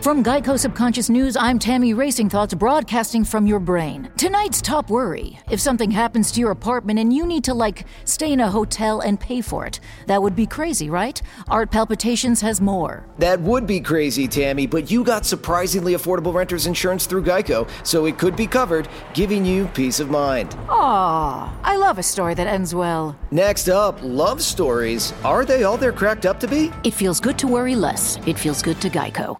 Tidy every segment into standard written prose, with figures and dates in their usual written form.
From Geico Subconscious News, I'm Tammy Racing Thoughts, broadcasting from your brain. Tonight's top worry: if something happens to your apartment and you need to, stay in a hotel and pay for it. That would be crazy, right? Art Palpitations has more. That would be crazy, Tammy, but you got surprisingly affordable renter's insurance through Geico, so it could be covered, giving you peace of mind. Aww, I love a story that ends well. Next up, love stories. Are they all they're cracked up to be? It feels good to worry less. It feels good to Geico.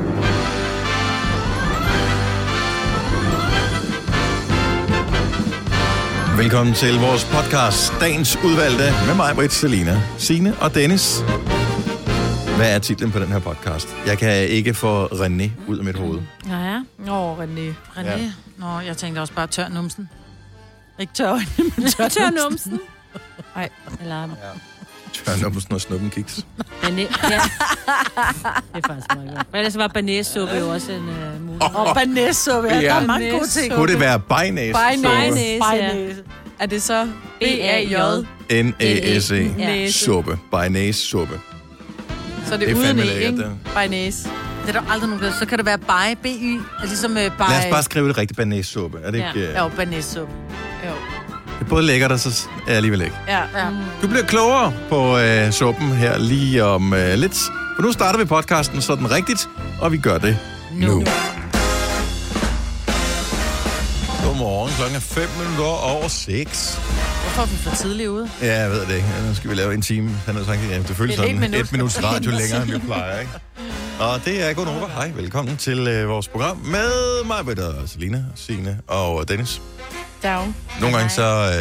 Velkommen til vores podcast, Dagens Udvalgte, med mig, Britt, Selina, Signe og Dennis. Hvad er titlen på den her podcast? Jeg kan ikke få René ud af mit hoved. Ja. René. Ja. Nå, jeg tænkte også bare tør numsen. Ikke tør øjne, men tør numsen. Nej, eller... Ja. Tør numsen og snuppen kiks. Ja. Det er faktisk meget godt. Men ellers var banæssuppe jo også en mulighed. Og banæssuppe, ja, der er mange gode ting. Kunne det være bajnæs-suppe? Er det så B-A-J? N-A-S-E. Suppe. Bajnæs-suppe. Så det er uden E, ikke? Bajnæs. Det er der aldrig nogen, så kan det være baje, B-Y, ligesom baje... Lad os bare skrive det rigtigt, banæssuppe. Er det ikke... Ja, banæssuppe. Jo. Det er både lækkert og så alligevel ikke. Ja. Du bliver klogere på suppen her lige om lidt. For nu starter vi podcasten sådan rigtigt, og vi gør det nu. Godmorgen, klokken er 5 minutter over 6. Hvorfor er vi for tidligt ude? Ja, jeg ved det ikke. Nu skal vi lave en time. Han har sagt, at det føles sådan 1 minuts radio længere, end vi plejer, ikke? Og det er Godnova. Hej, velkommen til vores program med mig, Britt, og Selina, Signe og Dennis. Dag. Nogle gange så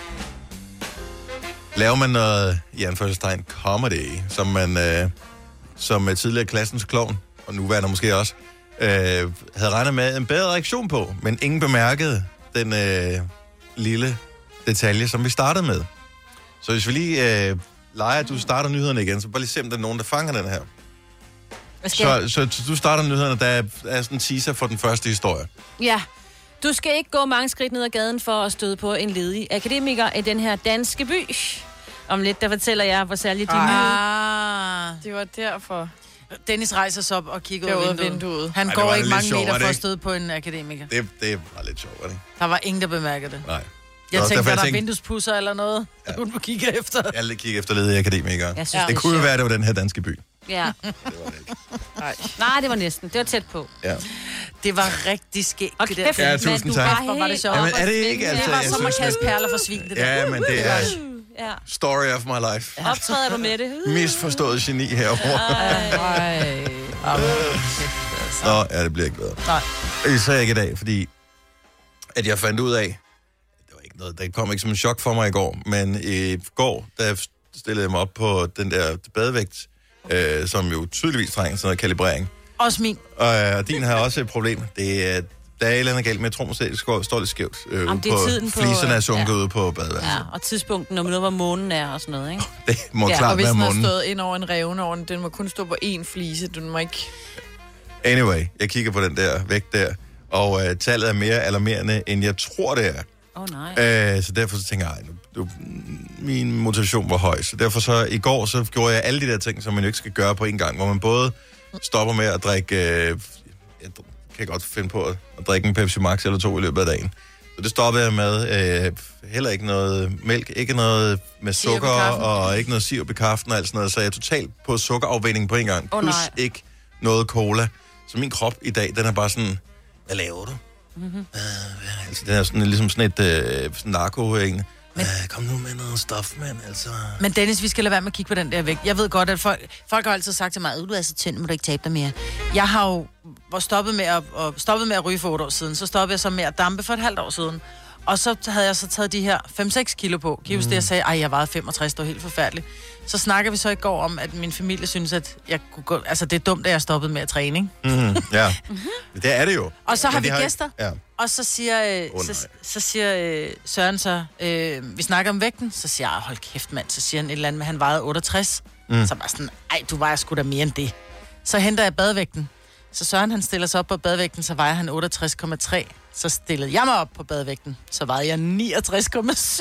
laver man noget, i anførselstegn, comedy, som man som tidligere klassens klovn, og nu var der måske også, havde regnet med en bedre reaktion på, men ingen bemærkede den lille detalje, som vi startede med. Så hvis vi lige leger, at du starter nyhederne igen, så bare lige se, om der er nogen, der fanger den her. Så du starter nyhederne, der er sådan en teaser for den første historie. Ja. Du skal ikke gå mange skridt ned ad gaden for at støde på en ledig akademiker i den her danske by. Om lidt, der fortæller jeg, hvor særligt de nyheder. Det var derfor. Dennis rejser sig op og kigger ud af vinduet. Han går ikke mange meter for at støde på en akademiker. Det var lidt sjovt, ikke? Der var ingen, der bemærkede det. Nej. Jeg tænkte, der er vinduespusser eller noget, du må kigge efter. Jeg vil kigge efter ledige akademikere. Det kunne jo være, at det var den her danske by. Ja. Det var det ikke. Nej, det var næsten. Det var tæt på. Ja. Det var rigtig skægt. Og det der. Ja, tusind tak. Var det sjovt. Jamen, er det ikke? Altså, det var som at kaste perler for svin, det der. Ja, men det er story of my life. Optræder du med det? Misforstået geni herovre. Nå, ja, det bliver ikke bedre. Nej. Det sagde jeg ikke i dag, fordi at jeg fandt ud af, det var ikke noget, det kom ikke som en chok for mig i går, men i går, der stillede jeg mig op på den der badevægt, som jo tydeligvis trænger sådan noget kalibrering. Også min. Og din har også et problem. Der er et eller andet galt, men jeg tror måske, det står lidt skævt. Fliserne er sunket ude på badeværelset. Ja, og tidspunkten, om hvor månen er og sådan noget, ikke? Det må klart være månen. Og hvis den har stået ind over en revne, den må kun stå på én flise, den må ikke... Anyway, jeg kigger på den der vægt der, og tallet er mere alarmerende, end jeg tror, det er. Nej. Så derfor så tænker jeg, min motivation var høj. Så derfor så i går, så gjorde jeg alle de der ting, som man jo ikke skal gøre på en gang, hvor man både stopper med at drikke, jeg kan godt finde på at drikke en Pepsi Max eller 2 i løbet af dagen. Så det stoppede jeg med. Heller ikke noget mælk, ikke noget med sukker, og ikke noget sirup i kaffen og alt sådan noget. Så jeg er totalt på sukkerafvinding på en gang. Plus ikke noget cola. Så min krop i dag, den er bare sådan, hvad laver du? Mm-hmm. Altså, den er sådan, ligesom sådan et narko-eng. Kom nu med noget stof, mand, altså. Men Dennis, vi skal lade være med at kigge på den der vægt. Jeg ved godt, at folk har altid sagt til mig, du er så tynd, må du ikke tabe dig mere. Jeg har jo stoppet med at ryge for 8 år siden. Så stoppede jeg så med at dampe for et halvt år siden. Og så havde jeg så taget de her 5-6 kilo på. Kan I huske det, jeg sagde, jeg vejede 65, det var helt forfærdeligt. Så snakker vi så i går om, at min familie synes, at jeg kunne gå, altså det er dumt, at jeg stoppede med at træne, ikke? Ja, det er det jo. Og så har vi gæster, ikke... ja. Og så siger, Søren så, vi snakker om vægten, så siger jeg, hold kæft mand, så siger han et eller andet med, han vejede 68. Så bare sådan, du vejer sgu da mere end det. Så henter jeg badevægten. Så Søren, han stiller sig op på badevægten, så vejer han 68,3. Så stillede jeg mig op på badevægten, så vejede jeg 69,7.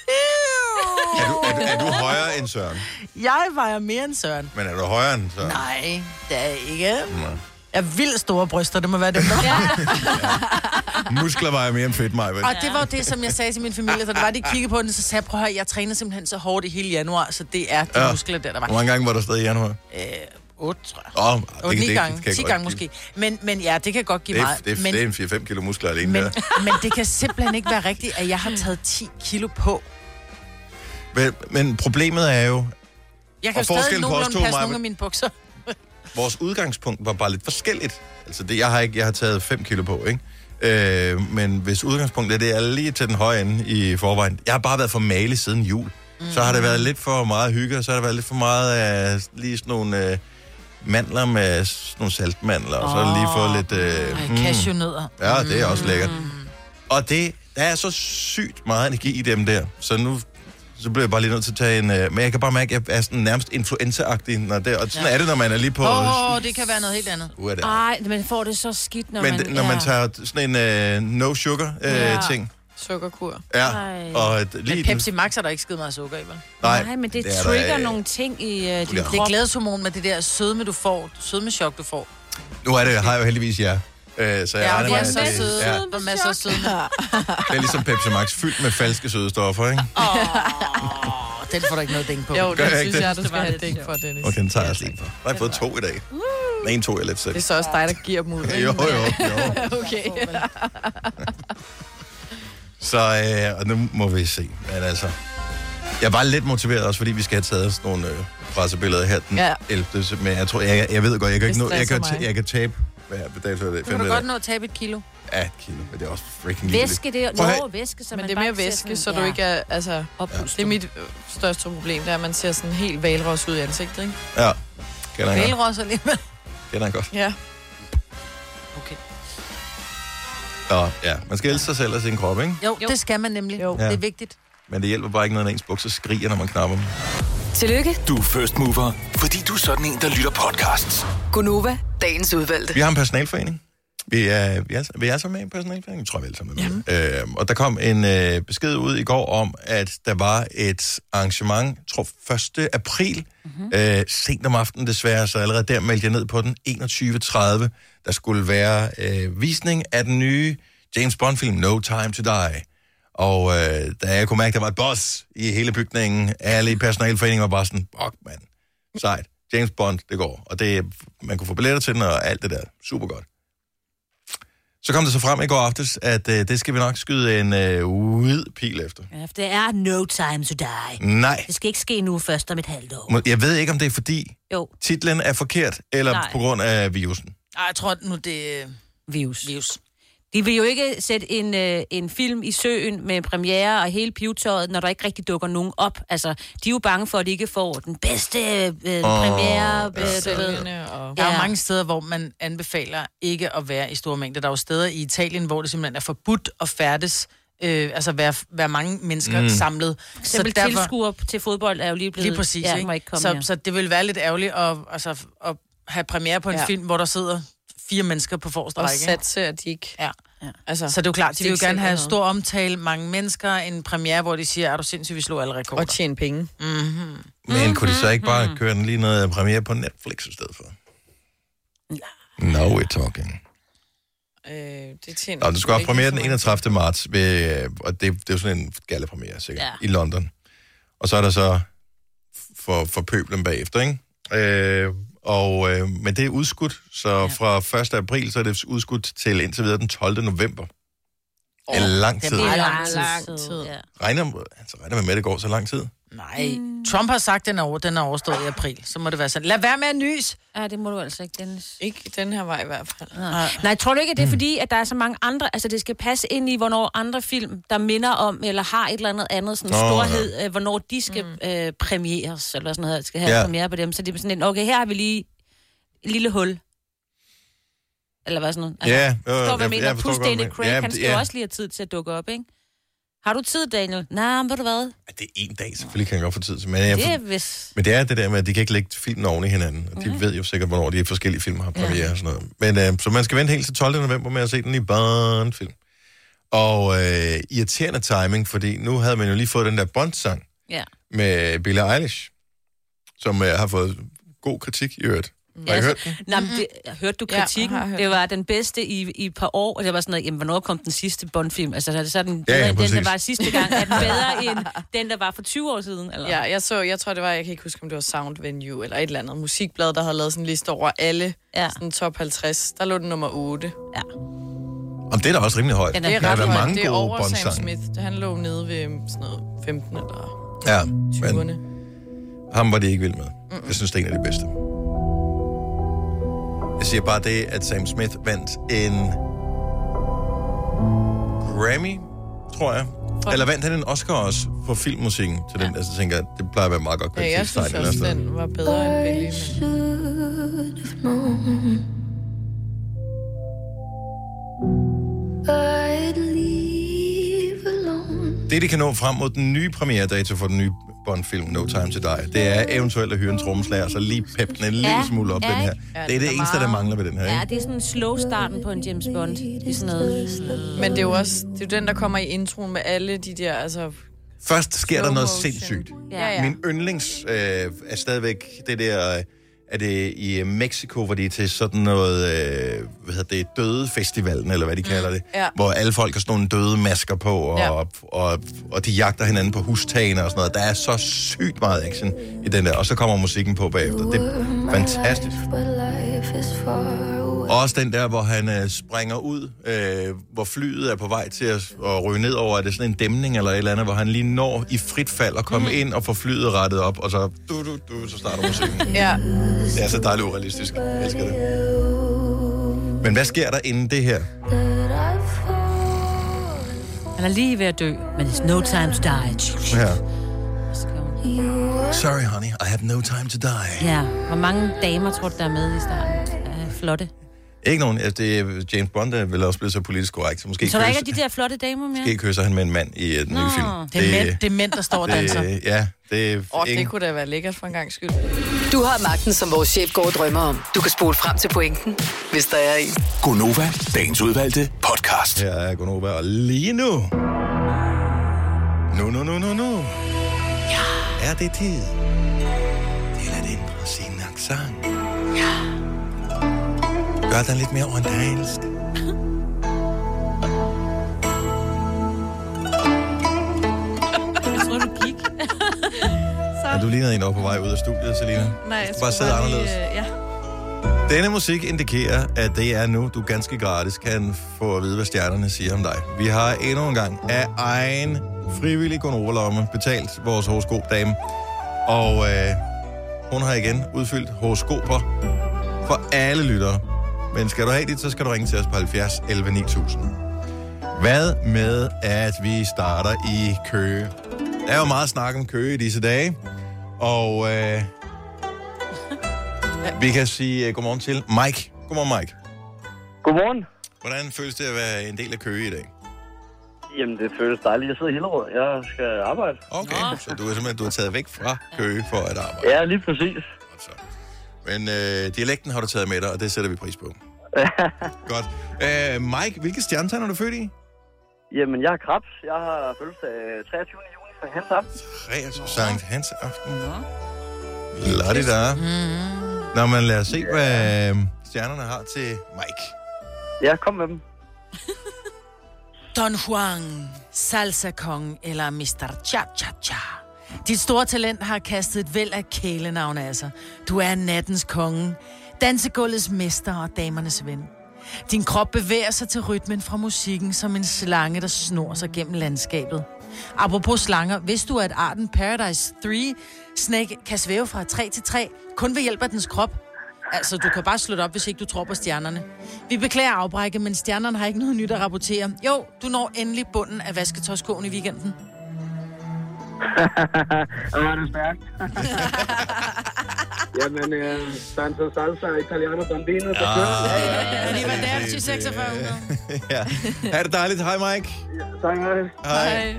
Er du højere end Søren? Jeg vejer mere end Søren. Men er du højere end Søren? Nej, det er jeg ikke. Jeg har vildt store bryster, det må være det. Muskler vejer mere end fedt, mig. Og det var det, som jeg sagde til min familie, da det var, de kiggede på den, så sagde jeg, prøv at høre, jeg træner simpelthen så hårdt i hele januar, så det er de muskler, der var. Hvor mange gange var der stadig i januar? 8, tror jeg. 8-9 gange, 10 gange måske. Men ja, det kan godt give meget. Det er en 4-5 kilo muskler alene der. Men det kan simpelthen ikke være rigtigt, at jeg har taget 10 kilo på. Men problemet er jo... Jeg kan jo stadig nogenlunde passe nogle af mine bukser. Vores udgangspunkt var bare lidt forskelligt. Altså, jeg har taget 5 kilo på, ikke? Men hvis udgangspunktet det er lige til den høje ende i forvejen. Jeg har bare været for male siden jul. Så har det været lidt for meget hygge, og så har det været lidt for meget af lige sådan nogle mandler med sådan nogle saltmandler, og så har det lige fået lidt... cashewnødder. Ja, det er også lækkert. Og der er så sygt meget energi i dem der, så nu... Så bliver jeg bare lige nødt til at tage en... Men jeg kan bare mærke, at jeg er sådan nærmest influenza-agtig. Og sådan er det, når man er lige på... det kan være noget helt andet. Nej, man får det så skidt, når man tager sådan en no-sugar-ting. Sukkerkur. Ja. Og men Pepsi Max er der ikke skide meget sukker i, vel? Nej, men det trigger nogle ting i din krop. Det er glædeshormon med det der sødme, du får. Sødmechok, du får. Nu har jeg jo heldigvis jer. Så jeg regner med, så søde. Ja. Der er masser af sødme. Det er ligesom Pepsi Max, fyldt med falske sødestoffer, ikke? Den får du ikke noget dæng på. Jo, det synes jeg, du skal have dæng for, Dennis. Og den tager jeg slet for. Jeg har fået 2 i dag. Den ene 2 jeg lidt selv. Det er så også dig, der giver dem ud, ikke? Jo. Okay. Så og nu må vi se. Men altså, jeg var lidt motiveret også, fordi vi skal have taget sådan nogle pressebilleder her den 11. Men jeg tror, jeg ved godt, jeg kan ikke nå, jeg kan tabe. Hvad dato er det? Kan du godt nå at tabe 1 kilo? Ja, 1 kilo, men det er også freaking væske, lille. Det er væske, så men man det er mere væske, så du ikke er, altså, det er mit største problem, det er, at man ser sådan helt valros ud i ansigtet, ikke? Ja, kender jeg godt. Valros alligevel? Kender jeg godt. Ja. Okay. Og ja, man skal elske sig selv og sin krop, ikke? Jo, det skal man nemlig. Jo. Det er vigtigt. Men det hjælper bare ikke noget, når ens bukser skriger, når man knapper dem. Tillykke. Du er first mover, fordi du er sådan en, der lytter podcasts. Gunova, dagens udvalgte. Vi har en personalforening. Vi er altså med i en personalforening. Jeg tror, vi er alle sammen med. Og der kom en besked ud i går om, at der var et arrangement, jeg tror 1. april, sent om aftenen desværre, så allerede der meldte jeg ned på den 21.30. Der skulle være visning af den nye James Bond-film No Time to Die. Og da jeg kunne mærke, at der var et boss i hele bygningen, alle i personalforeningen var bare sådan, mand, sejt, James Bond, det går. Og det, man kunne få billetter til den og alt det der. Super godt. Så kom det så frem i går aftes, at det skal vi nok skyde en hvid pil efter. Ja, for det er no time to die. Nej. Det skal ikke ske nu først om et halvt år. Jeg ved ikke, om det er fordi titlen er forkert, eller på grund af virusen. Ej, jeg tror nu, det er virus. De vil jo ikke sætte en film i søen med premiere og hele pivetøjet, når der ikke rigtig dukker nogen op. Altså, de er jo bange for, at de ikke får den bedste premiere. Der er jo mange steder, hvor man anbefaler ikke at være i store mængder. Der er jo steder i Italien, hvor det simpelthen er forbudt at færdes. Altså være mange mennesker samlet. Så derfor tilskuere til fodbold er jo lige blevet... Lige præcis, ikke? Så det vil være lidt ærgerligt at have premiere på en film, hvor der sidder 4 mennesker på forreste række. Og satse, at de ikke... Ja. Altså, så det er jo klart, de vil jo gerne have stor omtale, mange mennesker, en premiere, hvor de siger, er du sindssygt, vi slår alle rekorder. Og tjene penge. Men kunne de så ikke bare køre den lige noget premiere på Netflix i stedet for? Now we're talking. Du skal have premiere den 31. marts, og det er jo sådan en gallepremiere, sikkert, i London. Og så er der så for pøblen bagefter, ikke? Men det er udskudt, så fra 1. april, så er det udskudt til indtil videre den 12. november. Det er lang tid. Det er lang tid. Regner med, at det går så lang tid? Nej. Trump har sagt, at den er overstået i april. Så må det være sådan. Lad være med at nys. Ja, det må du altså ikke, Dennis. Ikke den her vej i hvert fald. Nej, tror du ikke, at det er fordi, at der er så mange andre... Altså, det skal passe ind i, hvornår andre film, der minder om, eller har et eller andet sådan storhed, hvornår de skal premieres, eller sådan noget, skal have premiere på dem. Så det er sådan en, okay, her har vi lige et lille hul. Eller hvad sådan noget. Altså, jeg forstår, plus Daniel Craig, han skal jo også lige have tid til at dukke op, ikke? Har du tid, Daniel? Nej, ved du hvad? Det er en dag, selvfølgelig kan jeg godt få tid til. Men det er det der med, at de kan ikke lægge filmen oven i hinanden. Og de ved jo sikkert, hvornår de forskellige film har premiere og sådan noget. Men så man skal vente helt til 12. november med at se den i Bond-film. Og irriterende timing, fordi nu havde man jo lige fået den der Bond-sang med Billie Eilish, som har fået god kritik i øvrigt. Har I hørt den? Nej, men hørte du kritikken? Ja, det var den bedste i et par år, og det var sådan noget, jamen, hvornår kom den sidste Bond-film? Altså, er det så den bedre end den, der var sidste gang? Er den bedre end den, der var for 20 år siden? Eller? Ja, jeg tror, det var, jeg kan ikke huske, om det var Sound Venue, eller et eller andet musikblad, der havde lavet sådan en liste over alle sådan top 50. Der lå den nummer 8. Ja. Om det er da også rimelig højt. Det er ret højt. mange det er gode over Sam Bond-sange. Smith. Han lå nede ved sådan noget 15 eller 20'erne. Men ham var de ikke vild med. Jeg synes, det er en af de bedste. Jeg siger bare det, at Sam Smith vandt en Grammy, tror jeg. Eller vandt han en Oscar også for filmmusikken til den. Altså, jeg tænker, det plejer at være meget godt kvalitetstegn. Ja, jeg synes også, den var bedre end Billy. Det, de kan nå frem mod den nye premieredato for den nye Bond-film No Time to Die, det er eventuelt at hyre en trommeslager, så lige peppe den en lille smule op, den her. Det er det eneste, der mangler ved den her, ikke? Ja, det er sådan en slow starten på en James Bond. Det er sådan noget... Men det er jo også det er den, der kommer i introen med alle de der, altså... Først sker der noget sindssygt. Ja. Min yndlings er stadigvæk det der... Er det i Mexico, hvor de er til sådan noget, døde festivalen, eller hvad de kalder det, hvor alle folk har sådan nogle døde masker på, og de jagter hinanden på hustagene og sådan noget. Der er så sygt meget action i den der, og så kommer musikken på bagefter. Det er fantastisk. Og også den der, hvor han springer ud, hvor flyet er på vej til at ryge ned over, er det sådan en dæmning eller et eller andet, hvor han lige når i frit fald at komme ind og få flyet rettet op, og så så starter musikken. Ja. Det er så dejligt urealistisk. Jeg elsker det. Men hvad sker der inden det her? Han er lige ved at dø, men it's no time to die. Ja. Sorry, honey, I have no time to die. Ja, hvor mange damer tror du, der er med i starten? Flotte. Ikke nogen. Det er James Bond, der vil også blive så politisk korrekt. Så måske så der ikke er de der flotte damer mere? Måske kysser han med en mand i den nye film. Det er mænd, der står og danser. Ja, det er det kunne da være lækkert for en gang skyld. Du har magten, som vores chef går og drømmer om. Du kan spole frem til pointen, hvis der er en. Gonova, dagens udvalgte podcast. Her er Gonova, og lige nu... Nu. Ja. Er det tid til at ændre sin accent? Ja. Gør den lidt mere orientalsk. Jeg tror, du gik. Er du lignet en over på vej ud af studiet, Selina? Nej, jeg bare sidde anderledes. Ja. Denne musik indikerer, at det er nu, du ganske gratis kan få at vide, hvad stjernerne siger om dig. Vi har endnu en gang af egen frivillig Gonova-lomme betalt vores horoskopdame. Og hun har igen udfyldt horoskoper for alle lyttere. Men skal du have dit, så skal du ringe til os på 70 11 9000. Hvad med, at vi starter i Køge? Der er jo meget snak om Køge i disse dage. Og vi kan sige godmorgen til Mike. Godmorgen, Mike. Godmorgen. Hvordan føles det at være en del af Køge i dag? Jamen, det føles dejligt. Jeg sidder i Hillerød. Jeg skal arbejde. Okay, så du er simpelthen taget væk fra Køge for at arbejde? Ja, lige præcis. Men dialekten har du taget med dig, og det sætter vi pris på. Godt. Mike, hvilke stjernetegn er du født i? Jamen, jeg er Krebs. Jeg har fødselsdag 23. juni, Sankt Hans aften. 23. Sankt Hans aften. Lad-i-da. Nå, men lad os se, hvad stjernerne har til Mike. Ja, kom med dem. Don Juan, Salsa Kong eller Mr. Cha-Cha-Cha. Dit store talent har kastet et væld af kælenavne af sig. Du er nattens konge, dansegulvets mester og damernes ven. Din krop bevæger sig til rytmen fra musikken som en slange, der snor sig gennem landskabet. Apropos slanger, vidste du, at arten Paradise 3 Snake kan svæve fra træ til træ, kun ved hjælp af dens krop? Altså, du kan bare slutte op, hvis ikke du tror på stjernerne. Vi beklager afbrække, men stjernerne har ikke noget nyt at rapportere. Jo, du når endelig bunden af vasketøjskoen i weekenden. Det er stærkt. Jamen, Santo Salsa, Italiano Bambino. Arrivederci 4600. Ja. Er det dejligt? Hej, Mike. Ja, tak, hej.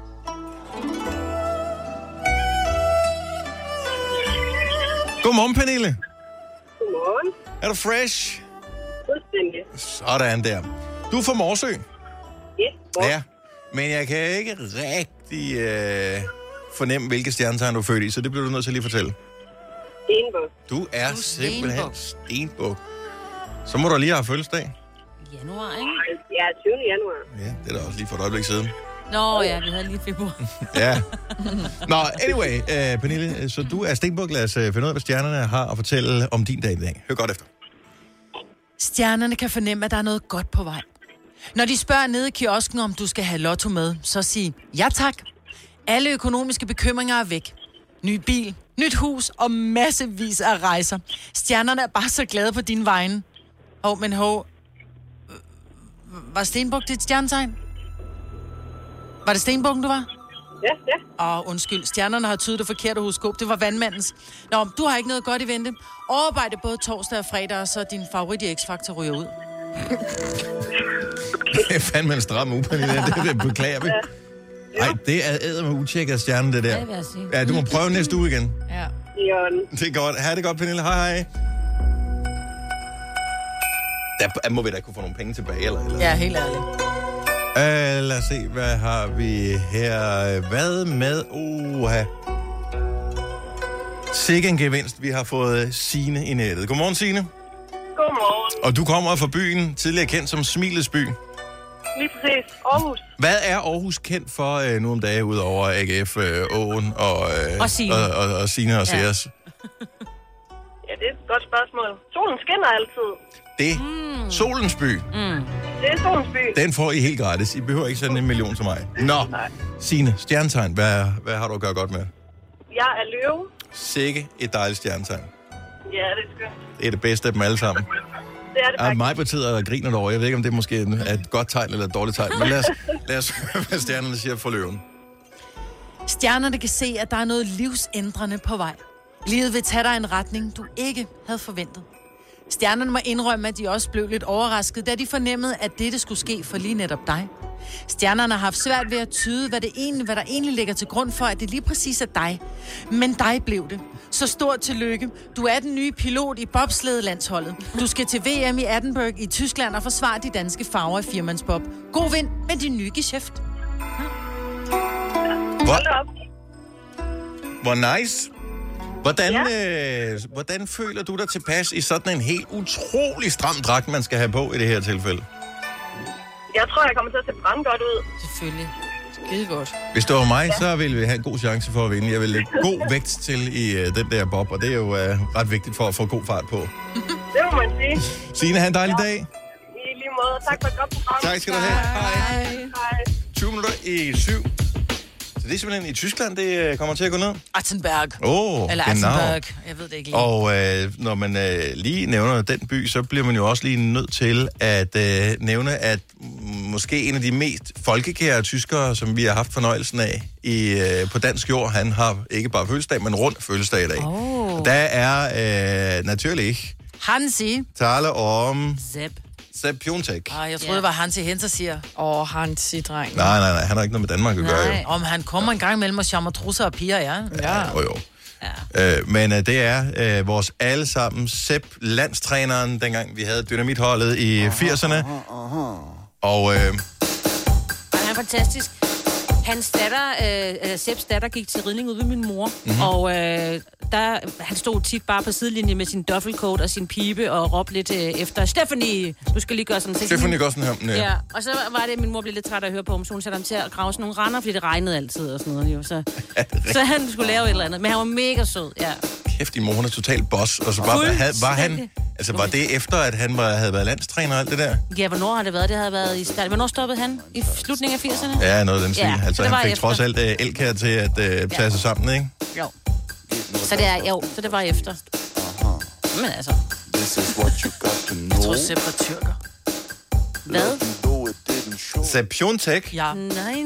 Godmorgen, Pernille. Godmorgen. Er du fresh? Fuldstændig. Sådan der. Du er fra Morsø. Ja. Men jeg kan ikke rigtig fornemme, hvilke stjernetegn du er født i, så det bliver du nødt til at lige fortælle. Stenbuk. Du er simpelthen stenbuk. Så må du lige have fødselsdag. Januar, ikke? Ja, 20. januar. Ja, det er da også lige for et øjeblik siden. Nå ja, vi havde lige februar. Ja. Nå, anyway, Pernille, så du er stenbuk. Lad os finde ud af, hvad stjernerne har at fortælle om din dag i dag. Hør godt efter. Stjernerne kan fornemme, at der er noget godt på vej. Når de spørger nede i kiosken, om du skal have lotto med, så sig ja tak. Alle økonomiske bekymringer er væk. Ny bil, nyt hus og massevis af rejser. Stjernerne er bare så glade på din vegne. Var Stenbuk dit stjernetegn? Var det Stenbukken, du var? Ja. Undskyld. Stjernerne har tydet det forkerte horoskop. Det var vandmandens. Nå, du har ikke noget godt i vente. Overvej det både torsdag og fredag, og så din favorit i X-Factor ryger ud. Det er fandme en stram uge, Pernille. Det beklager vi. Nej, det er æder med utjek af stjernen, det der. Det vil jeg sige. Ja, du må prøve næste uge igen. Ja. Det er godt. Ha' det godt, Pernille. Hej. Der må vi da kunne få nogle penge tilbage, eller? Ja, helt ærligt. Lad os se, hvad har vi her? Hvad med? Sikke en gevinst, vi har fået Signe i nettet. Godmorgen, Signe. Godmorgen. Og du kommer fra byen, tidligere kendt som Smilets by. Lige præcis. Aarhus. Hvad er Aarhus kendt for nu om dagen, udover AGF, Åen og Signe og Signe og Sears? Ja, det er et godt spørgsmål. Solen skinner altid. Det Solens by. Det er Solens by. Den får I helt gratis. I behøver ikke sende 1 million til mig. Nå, Signe, stjernetegn. Hvad har du at gøre godt med? Jeg er løve. Sikke et dejligt stjernetegn. Ja, det er skønt. Det er det bedste af dem alle sammen. Det er det faktisk. Mig betyder og griner over. Jeg ved ikke, om det måske er et godt tegn eller et dårligt tegn. Men lad os høre, hvad stjernerne siger for løven. Stjernerne kan se, at der er noget livsændrende på vej. Livet vil tage dig en retning, du ikke havde forventet. Stjernerne må indrømme, at de også blev lidt overrasket, da de fornemmede, at dette skulle ske for lige netop dig. Stjernerne har haft svært ved at tyde, hvad der egentlig ligger til grund for, at det lige præcis er dig. Men dig blev det. Så stort tillykke. Du er den nye pilot i bobslædelandsholdet. Du skal til VM i Edinburgh i Tyskland og forsvare de danske farver i firmandsbob. God vind med din nye geschæft. Hvor nice. Hvordan føler du dig tilpas i sådan en helt utrolig stram dragt, man skal have på i det her tilfælde? Jeg tror, jeg kommer til at se brandgodt ud. Selvfølgelig. Skide godt. Hvis det var mig, så ville vi have en god chance for at vinde. Jeg vil lægge god vægt til i den der bob, og det er jo ret vigtigt for at få god fart på. Det må man sige. Signe, have en dejlig dag. I lige måde. Tak for et godt program. Tak skal du have. Hej. 20 minutter i 7. Så det er simpelthen i Tyskland, det kommer til at gå ned? Attenberg. Eller Attenberg. Jeg ved det ikke lige. Og når man lige nævner den by, så bliver man jo også lige nødt til at nævne, at måske en af de mest folkekære tyskere, som vi har haft fornøjelsen af på dansk jord, han har ikke bare fødselsdag, men rund fødselsdag i dag. Der er naturligt Hansi. tale om Sepp Piontek. Jeg troede, det var Hansi Henser siger. Hansi, dreng. Nej, han har ikke noget med Danmark at gøre, jo. Om han kommer en gang mellem og jammer trusser og piger, ja. Jo. Ja. Men det er vores allesammen Sepp, landstræneren, dengang vi havde dynamitholdet i 80'erne. Og han er fantastisk. Hans datter, Sepps datter, gik til ridning ude ved min mor, og han stod tit bare på sidelinjen med sin duffelcoat og sin pibe og råbte lidt efter, Stephanie, du skal lige gøre sådan. Stephanie gør sådan her. Ja, og så var det, at min mor blev lidt træt af at høre på ham, så hun satte ham til at grave sådan nogle render, fordi det regnede altid og sådan noget. Jo. Så han skulle lave et eller andet, men han var mega sød, ja. Kæft, din mor, hun er total boss, og så var han... Altså, var det efter, at han havde været landstræner og alt det der? Ja, hvornår har det været? Det havde været i start. Hvornår stoppede han? I slutningen af 80'erne? Ja, noget af den stil. Ja, altså, han fik efter. trods alt Elkær til at tage sig sammen, ikke? Jo. Så det var efter. Men altså... Jeg tror, Sepp var tyrker. Hvad? Sepp Piontek? Ja. Nej.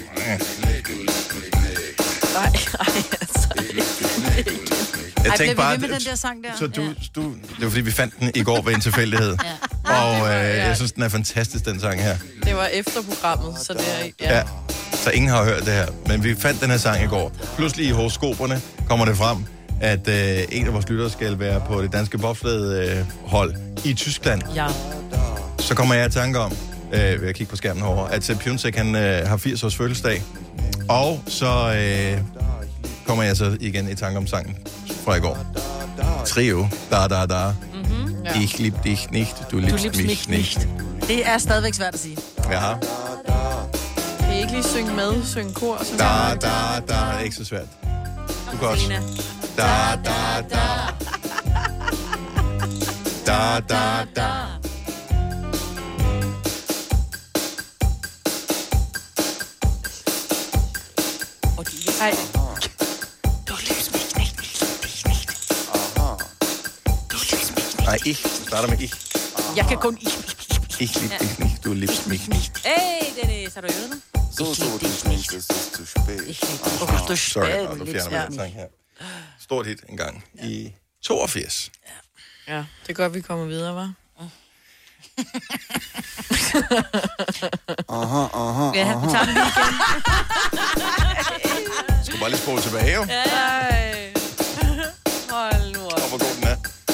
Jeg tænkte bare, med den der sang der? Så det var fordi, vi fandt den i går ved en tilfældighed. Og jeg synes, den er fantastisk, den sang her. Det var efter programmet, så det er... Ja. Så ingen har hørt det her. Men vi fandt den her sang i går. Pludselig i horoskoperne kommer det frem, at en af vores lyttere skal være på det danske bobslædehold i Tyskland. Ja. Så kommer jeg i tanke om, ved at kigge på skærmen herovre, at Sepp Piontek, han har 80 års fødselsdag. Og så kommer jeg så igen i tanke om sangen fra i går. Trio. Da. Ich lieb dich nicht, du liebst mich nicht. Det er stadigvæk svært at sige. Ja. Kan I ikke lige synge med? Synge kor? Da. Det er ikke så svært. Du kan også. Da. Da. Hej. Nej, ich. Starter med ich. Jeg kan kun Ich lieb dich nicht, du liebst mich nicht. Hey, Dennis, har du øvet nu? Sorry, nu fjerner vi den sang her. Stort hit engang i 82. Ja, det er godt, vi kommer videre, hva'? Ja, vi tager den lige igen. Skal bare lige spole tilbage, jo. Ja. Hold nu op. Hvor god den er.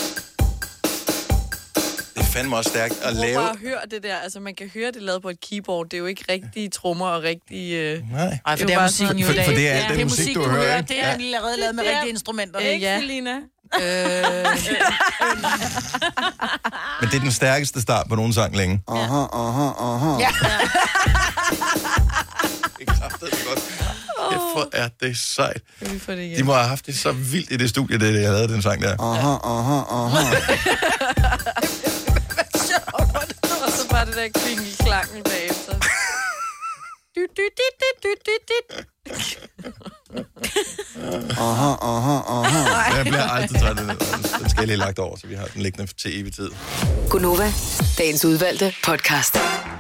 Det er fandme også stærkt at lave. Bare hør det der. Altså, man kan høre det lavet på et keyboard. Det er jo ikke rigtige trommer og rigtige... Nej. Ej, for det er musikken jo i dag. For det er alt den musik, du hører, ikke? Det er allerede lavet med rigtige instrumenter. Ja. Selina? Men det er den stærkeste start på nogen sang længe. Ja. Det er kraftedeme godt. Hvorfor er det sejt? De må have haft det så vildt i det studie, det jeg lavede den sang der. Og så bare det der kling i klangen bagefter. Jeg bliver altid træt af det. Den skal jeg lige lagt over, så vi har den liggende til evig tid. Gunova, dagens udvalgte podcast.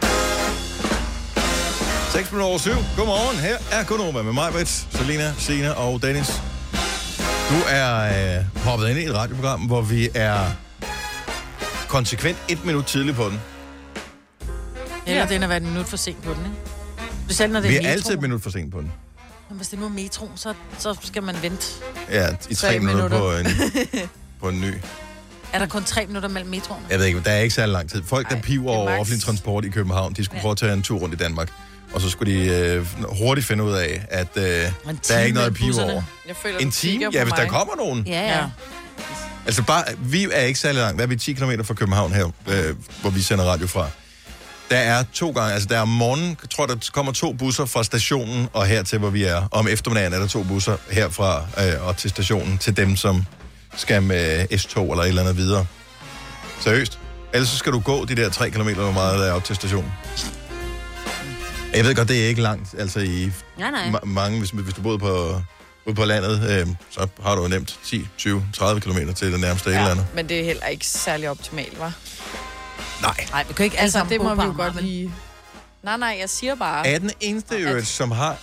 6 minutter over 7. Godmorgen. Her er Gunova med mig, Britt, Selina, Sina og Dennis. Du er hoppet ind i et radioprogram, hvor vi er konsekvent 1 minut tidligt på den. Eller den er været 1 minut for sent på den, ikke? Specielt når det Vi er er metro. altid 1 minut for sent på den. Men hvis det nu er metro, så skal man vente. Ja, i 3 minutter på en ny. Er der kun 3 minutter mellem metroen? Jeg ved ikke, der er ikke særlig lang tid. Folk, der piver over offentlig transport i København, de skulle prøve at tage en tur rundt i Danmark. Og så skulle de hurtigt finde ud af, at der er ikke noget at pive over. Jeg føler, En time? Ja, hvis der kommer nogen. Ja. Altså bare, vi er ikke særlig langt. Hvad er vi 10 km fra København her, hvor vi sender radio fra? Der er 2 gange, altså der er om morgenen, jeg tror, der kommer 2 busser fra stationen og her til, hvor vi er. Om eftermiddagen er der 2 busser herfra og til stationen, til dem, som skal med S-tog eller et eller andet videre. Seriøst. Ellers så skal du gå de der 3 km, hvor meget der er op til stationen. Jeg ved godt, det er ikke langt, altså i mange, hvis du boede på landet, så har du jo nemt 10, 20, 30 km til det nærmeste et eller andet. Men det er heller ikke særlig optimalt, hva'? Nej, vi kan ikke alle sammen det må bo vi jo på godt lige... Nej, jeg siger bare... Er den eneste øvrigt, som har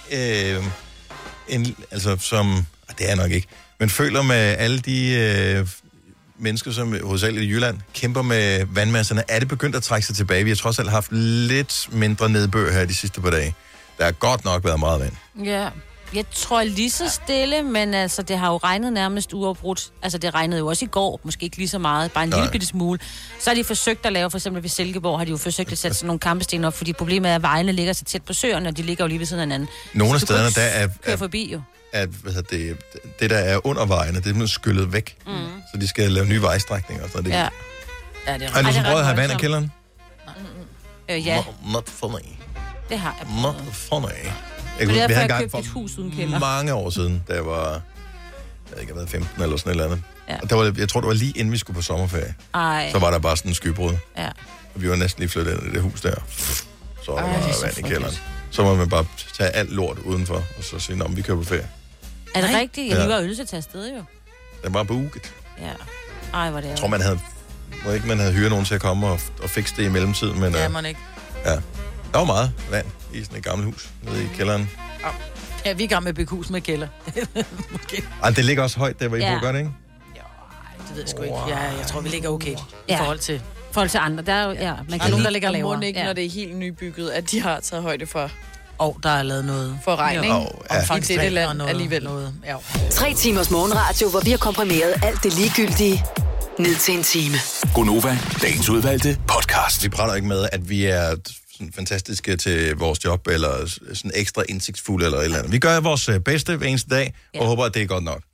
altså som... Det er nok ikke, men føler med alle de mennesker, som hovedsageligt i Jylland kæmper med vandmasserne, er det begyndt at trække sig tilbage? Vi har trods alt haft lidt mindre nedbør her de sidste par dage. Der har godt nok været meget vand. Ja. Jeg tror lige så stille, men altså, det har jo regnet nærmest uafbrudt. Altså, det regnede jo også i går, måske ikke lige så meget, bare en lille bitte smule. Så har de forsøgt at lave, for eksempel ved Silkeborg, har de jo forsøgt at sætte sådan nogle kampesten op, fordi problemet er, at vejene ligger så tæt på søerne, og de ligger jo lige ved siden af hinanden. Nogle af stederne, der er forbi jo. At det, der er under vejene, det er blevet skyllet væk. Så de skal lave nye vejstrækninger og sådan noget. Ja, det er har du så prøvet at have vand i kælderen? Ja. Not funny. Det har jeg. Not funny. Jeg kunne, vi havde engang for et hus uden kælder. Mange år siden, da jeg var, jeg ved ikke, jeg var 15 eller sådan et eller andet. Ja. Og der var, jeg tror, det var lige inden vi skulle på sommerferie. Ej. Så var der bare sådan en skybrud. Ja. Og vi var næsten lige flyttet ind i det hus der. Så var der bare vand i kælderen. Så må man bare tage alt lort udenfor, og så sige, om vi kører på ferie. Er det rigtigt? Ja, vi var ønset til afsted jo. Den var booket. Ja. Ej, hvor det er. Jeg tror, man havde hyret nogen til at komme og fikse det i mellemtiden. Men, ja, man ikke. Ja. Der var meget vand i sådan et gammelt hus nede i kælderen. Ja, vi er i gang med at bygge hus med kælder. Ej, det ligger også højt, der hvor I bor godt, ikke? Ja, det ved jeg sgu ikke. Ja, jeg tror, vi ligger okay i forhold til andre. Der er jo, man kan nogen, der ligger lavere. Må ikke, når det er helt nybygget, at de har taget højde for... Og der er lavet noget. For regning. Ja. I dette land alligevel. Noget. Ja. 3 timers morgenradio, hvor vi har komprimeret alt det ligegyldige ned til en time. Gunova, dagens udvalgte podcast. Vi prater ikke med, at vi er sådan fantastiske til vores job, eller sådan ekstra indsigtsfulde eller et eller andet. Vi gør vores bedste hver eneste dag, og håber, at det er godt nok.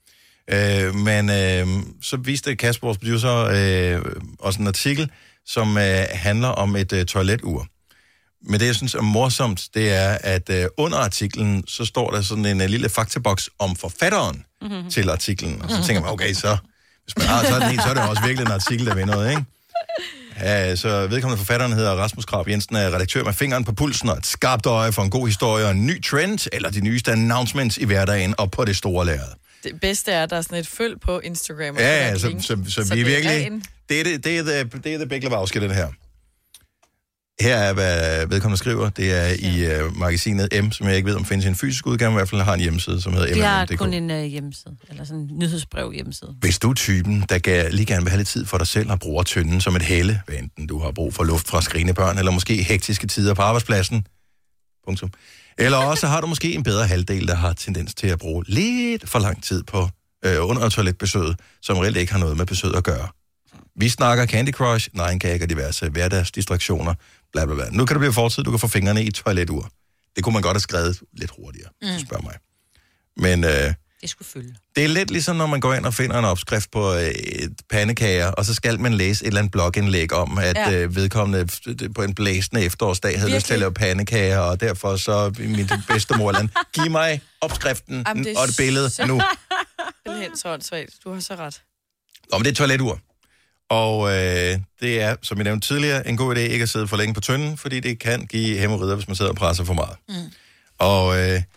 Men så viste Kasper, vores producer, også en artikel, som handler om et toiletur. Men det, jeg synes er morsomt, det er, at under artiklen, så står der sådan en lille faktaboks om forfatteren til artiklen. Og så tænker man, okay, så hvis man har sådan en, så er det også virkelig en artikel, der vil noget, ikke? Så vedkommende forfatteren hedder Rasmus Krab Jensen, er redaktør med fingeren på pulsen og et skarpt øje for en god historie og en ny trend, eller de nyeste announcements i hverdagen og på det store lærred. Det bedste er, at der er sådan et følg på Instagram. Og Ja, så vi er virkelig... Det er det Big Lebowski, den her. Her er, hvad vedkommende skriver. Det er i magasinet M, som jeg ikke ved, om findes i en fysisk udgave, i hvert fald har en hjemmeside, som hedder M. Det er kun en hjemmeside, eller sådan en nyhedsbrev hjemmeside. Hvis du er typen, der lige gerne vil have lidt tid for dig selv og bruger tynden som et helle, hvad enten du har brug for luft fra skrigende børn, eller måske hektiske tider på arbejdspladsen, punktum. Eller også har du måske en bedre halvdel, der har tendens til at bruge lidt for lang tid på under toiletbesøget, som reelt ikke har noget med besøget at gøre. Vi snakker Candy Crush, Ninecake og diverse hverdagsdistraktioner, bla bla bla. Nu kan det blive fortid, du kan få fingrene i et toiletur. Det kunne man godt have skrevet lidt hurtigere, spørg mig. Men det skulle følge. Det er lidt ligesom, når man går ind og finder en opskrift på et pandekager, og så skal man læse et eller andet blogindlæg om, at vedkommende på en blæsende efterårsdag havde lyst til at lave pandekager, og derfor så min bedstemor eller giv mig opskriften og et billede nu. Det er helt så åndssvagt. Du har så ret. Men det er et toiletur. Og det er, som jeg nævnte tidligere, en god idé ikke at sidde for længe på tynden, fordi det kan give hæmorrider, hvis man sidder og presser for meget. Og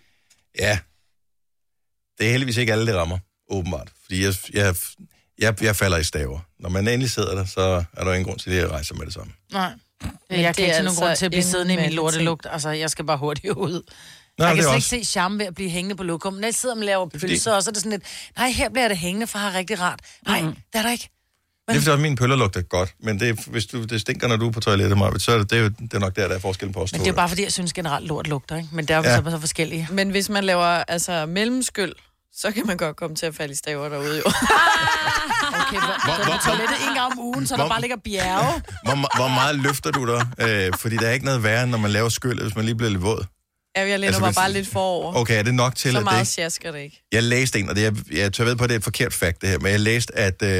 det er heldigvis ikke alle, det rammer, åbenbart. Fordi jeg falder i staver. Når man endelig sidder der, så er der ingen grund til det, at rejse med det samme. Nej. Jeg kan ikke se nogen grund til at blive siddende i min lortelugt. Altså, jeg skal bare hurtigt ud. Nej, jeg kan slet ikke se charme ved at blive hængende på lokum. Når jeg sidder og laver pølser, og så er det sådan lidt, nej, her bliver det hængende, for jeg har rigtig rart. Nej, det er der ikke. Det er fordi, at mine pøller lugter godt, men hvis det stinker, når du er på toilettet, Marvitt, så er det er nok der er forskel på os. Men det er jo bare fordi, jeg synes generelt lort lugter, ikke? Men der er jo så forskellige. Men hvis man laver mellemskyld, så kan man godt komme til at falde i staver derude, jo. Okay, går på toilettet en gang om ugen, så der bare ligger bjerge. Hvor meget løfter du dig? Fordi der er ikke noget værre, når man laver skyld, hvis man lige bliver lidt våd. Ja, jeg læner mig bare lidt forover. Okay, er det nok til, så at meget sjasker det ikke. Jeg læste en, og jeg tør ved på, at det er et forkert fakt, det her, men jeg læste,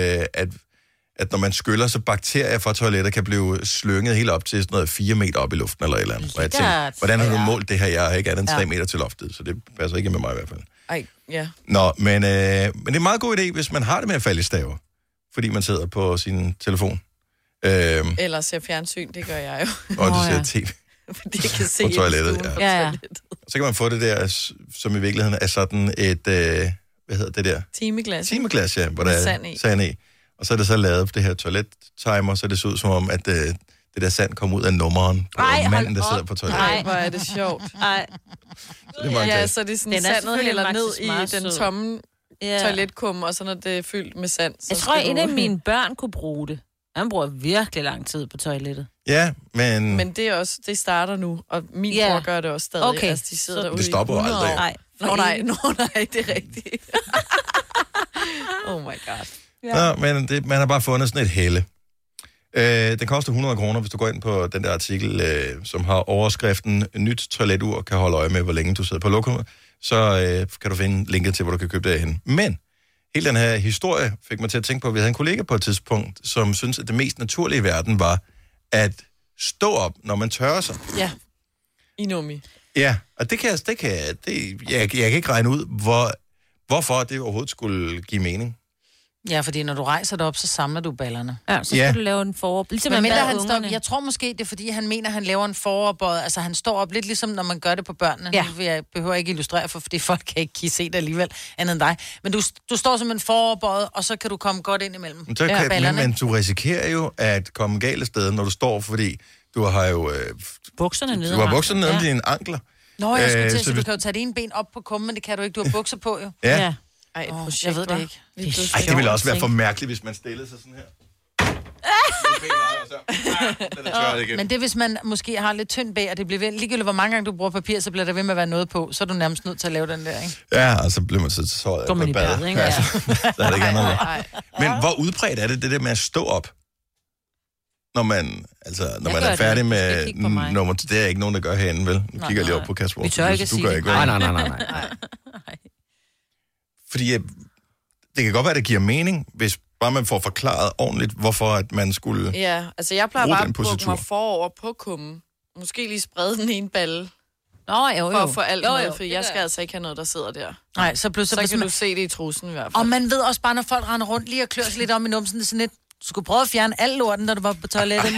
at når man skyller, så bakterier fra toiletter kan blive slynget helt op til sådan noget 4 meter op i luften eller et eller andet. Og jeg tænkte, hvordan har du målt det her? Jeg har ikke andet end 3 meter til loftet, så det passer ikke med mig i hvert fald. Ej, ja. Nå, men det er en meget god idé, hvis man har det med at falde i staver, fordi man sidder på sin telefon. Eller ser fjernsyn, det gør jeg jo. Og du ser tv. Fordi jeg kan se på toilettet, ja. Så kan man få det der, som i virkeligheden er sådan et, hvad hedder det der? Timeglas, ja, hvor der er sand i. Og så er det så lavet det her toilet-timer, så det ser ud som om, at det der sand kommer ud af nummeren på manden, der sidder på toilettet. Nej, hvor er det sjovt. Ej. Så det er sådan sandet hælder ned i den tomme toiletkumme, og så når det er fyldt med sand. Jeg tror, en af mine børn kunne bruge det. Han bruger virkelig lang tid på toilettet. Ja, men... Men det er også, det starter nu, og min bror gør det også stadig. Okay. Altså, de sidder derude det stopper aldrig. Nej, det er rigtigt. Oh my god. Ja. Nå, men man har bare fundet sådan et helle. Den koster 100 kroner, hvis du går ind på den der artikel, som har overskriften Nyt toiletur kan holde øje med, hvor længe du sidder på lokummet. Så kan du finde linket til, hvor du kan købe det hen. Men hele den her historie fik mig til at tænke på, at vi havde en kollega på et tidspunkt, som synes at det mest naturlige i verden var at stå op, når man tørrer sig. Ja. Inomi. Ja, og jeg kan ikke regne ud, hvorfor det overhovedet skulle give mening. Ja, fordi når du rejser dig op, så samler du ballerne. Ja, så skal du lave en forop. Ligesom jeg tror måske, det er fordi, han mener, han laver en foroverbøjet. Altså, han står op lidt ligesom, når man gør det på børnene. Ja. Jeg behøver ikke illustrere, fordi folk kan ikke se det alligevel, andet end dig. Men du står som en foroverbøjet, og så kan du komme godt ind imellem ballerne. Men du risikerer jo at komme galt af sted, når du står, fordi du har jo... bukserne nede. Du har bukserne nede om dine ankler. Nå, jeg skulle til, så du kan jo tage det ene ben op på kummen, men det kan du ikke. Du har bukser på, jo. Ja. Ej, jeg ved det ikke. Det ville også være for mærkeligt, hvis man stillede sig sådan her. Men det hvis man måske har lidt tynd bag, og det bliver ved, ligegyldigt hvor mange gange du bruger papir, så bliver der ved med at være noget på, så er du nærmest nødt til at lave den der, ikke? Ja, og så bliver man så tøjet på et bad. Ikke? Ja. Så er det ikke andet. Men hvor udbredt er det der med at stå op? Når man er færdig med nummer, det er ikke nogen, der gør herinde, vel? Nu kigger jeg lige op på Kasper. Vi tør ikke at sige det. Nej. Fordi det kan godt være, det giver mening, hvis bare man får forklaret ordentligt, hvorfor at man skulle. Ja, altså jeg plejer bare at bukke mig forover på kummen. Måske lige sprede den ene balle. Nå, jo. For at få alt med, for jeg skal altså ikke have noget, der sidder der. Nej, så pludselig... Så kan du se det i trussen i hvert fald. Og man ved også bare, når folk render rundt lige og klør sig lidt om i numsen, det er sådan lidt, du skulle prøve at fjerne al lorten, når du var på toilettet.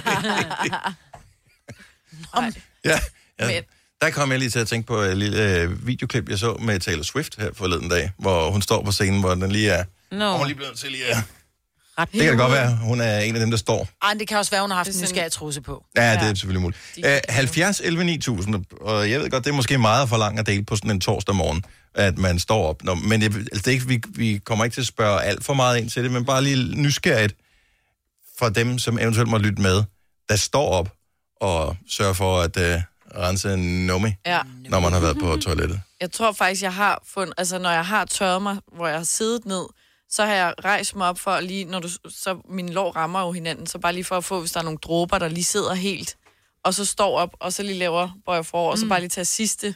Ja. Der kom jeg lige til at tænke på et lille videoklip, jeg så med Taylor Swift her forleden dag, hvor hun står på scenen, hvor den lige er... Hvor hun lige blevet til lige at... Det kan godt være, hun er en af dem, der står. Ej, det kan også være, hun har haft en nysgerrig trusse på. Ja, det er selvfølgelig muligt. 70 11 9000, og jeg ved godt, det er måske meget for langt at dele på sådan en torsdag morgen, at man står op. Men det er ikke, vi kommer ikke til at spørge alt for meget ind til det, men bare lige nysgerrigt for dem, som eventuelt må lytte med, der står op og sørger for at rense en nummi, når man har været på toilettet. Jeg tror faktisk, jeg har fundet... Altså, når jeg har tørret mig, hvor jeg har siddet ned, så har jeg rejst mig op for lige, så mine lår rammer jo hinanden, så bare lige for at få, hvis der er nogle dråber, der lige sidder helt, og så står op, og så lige bøjer forover, og så bare lige tage sidste.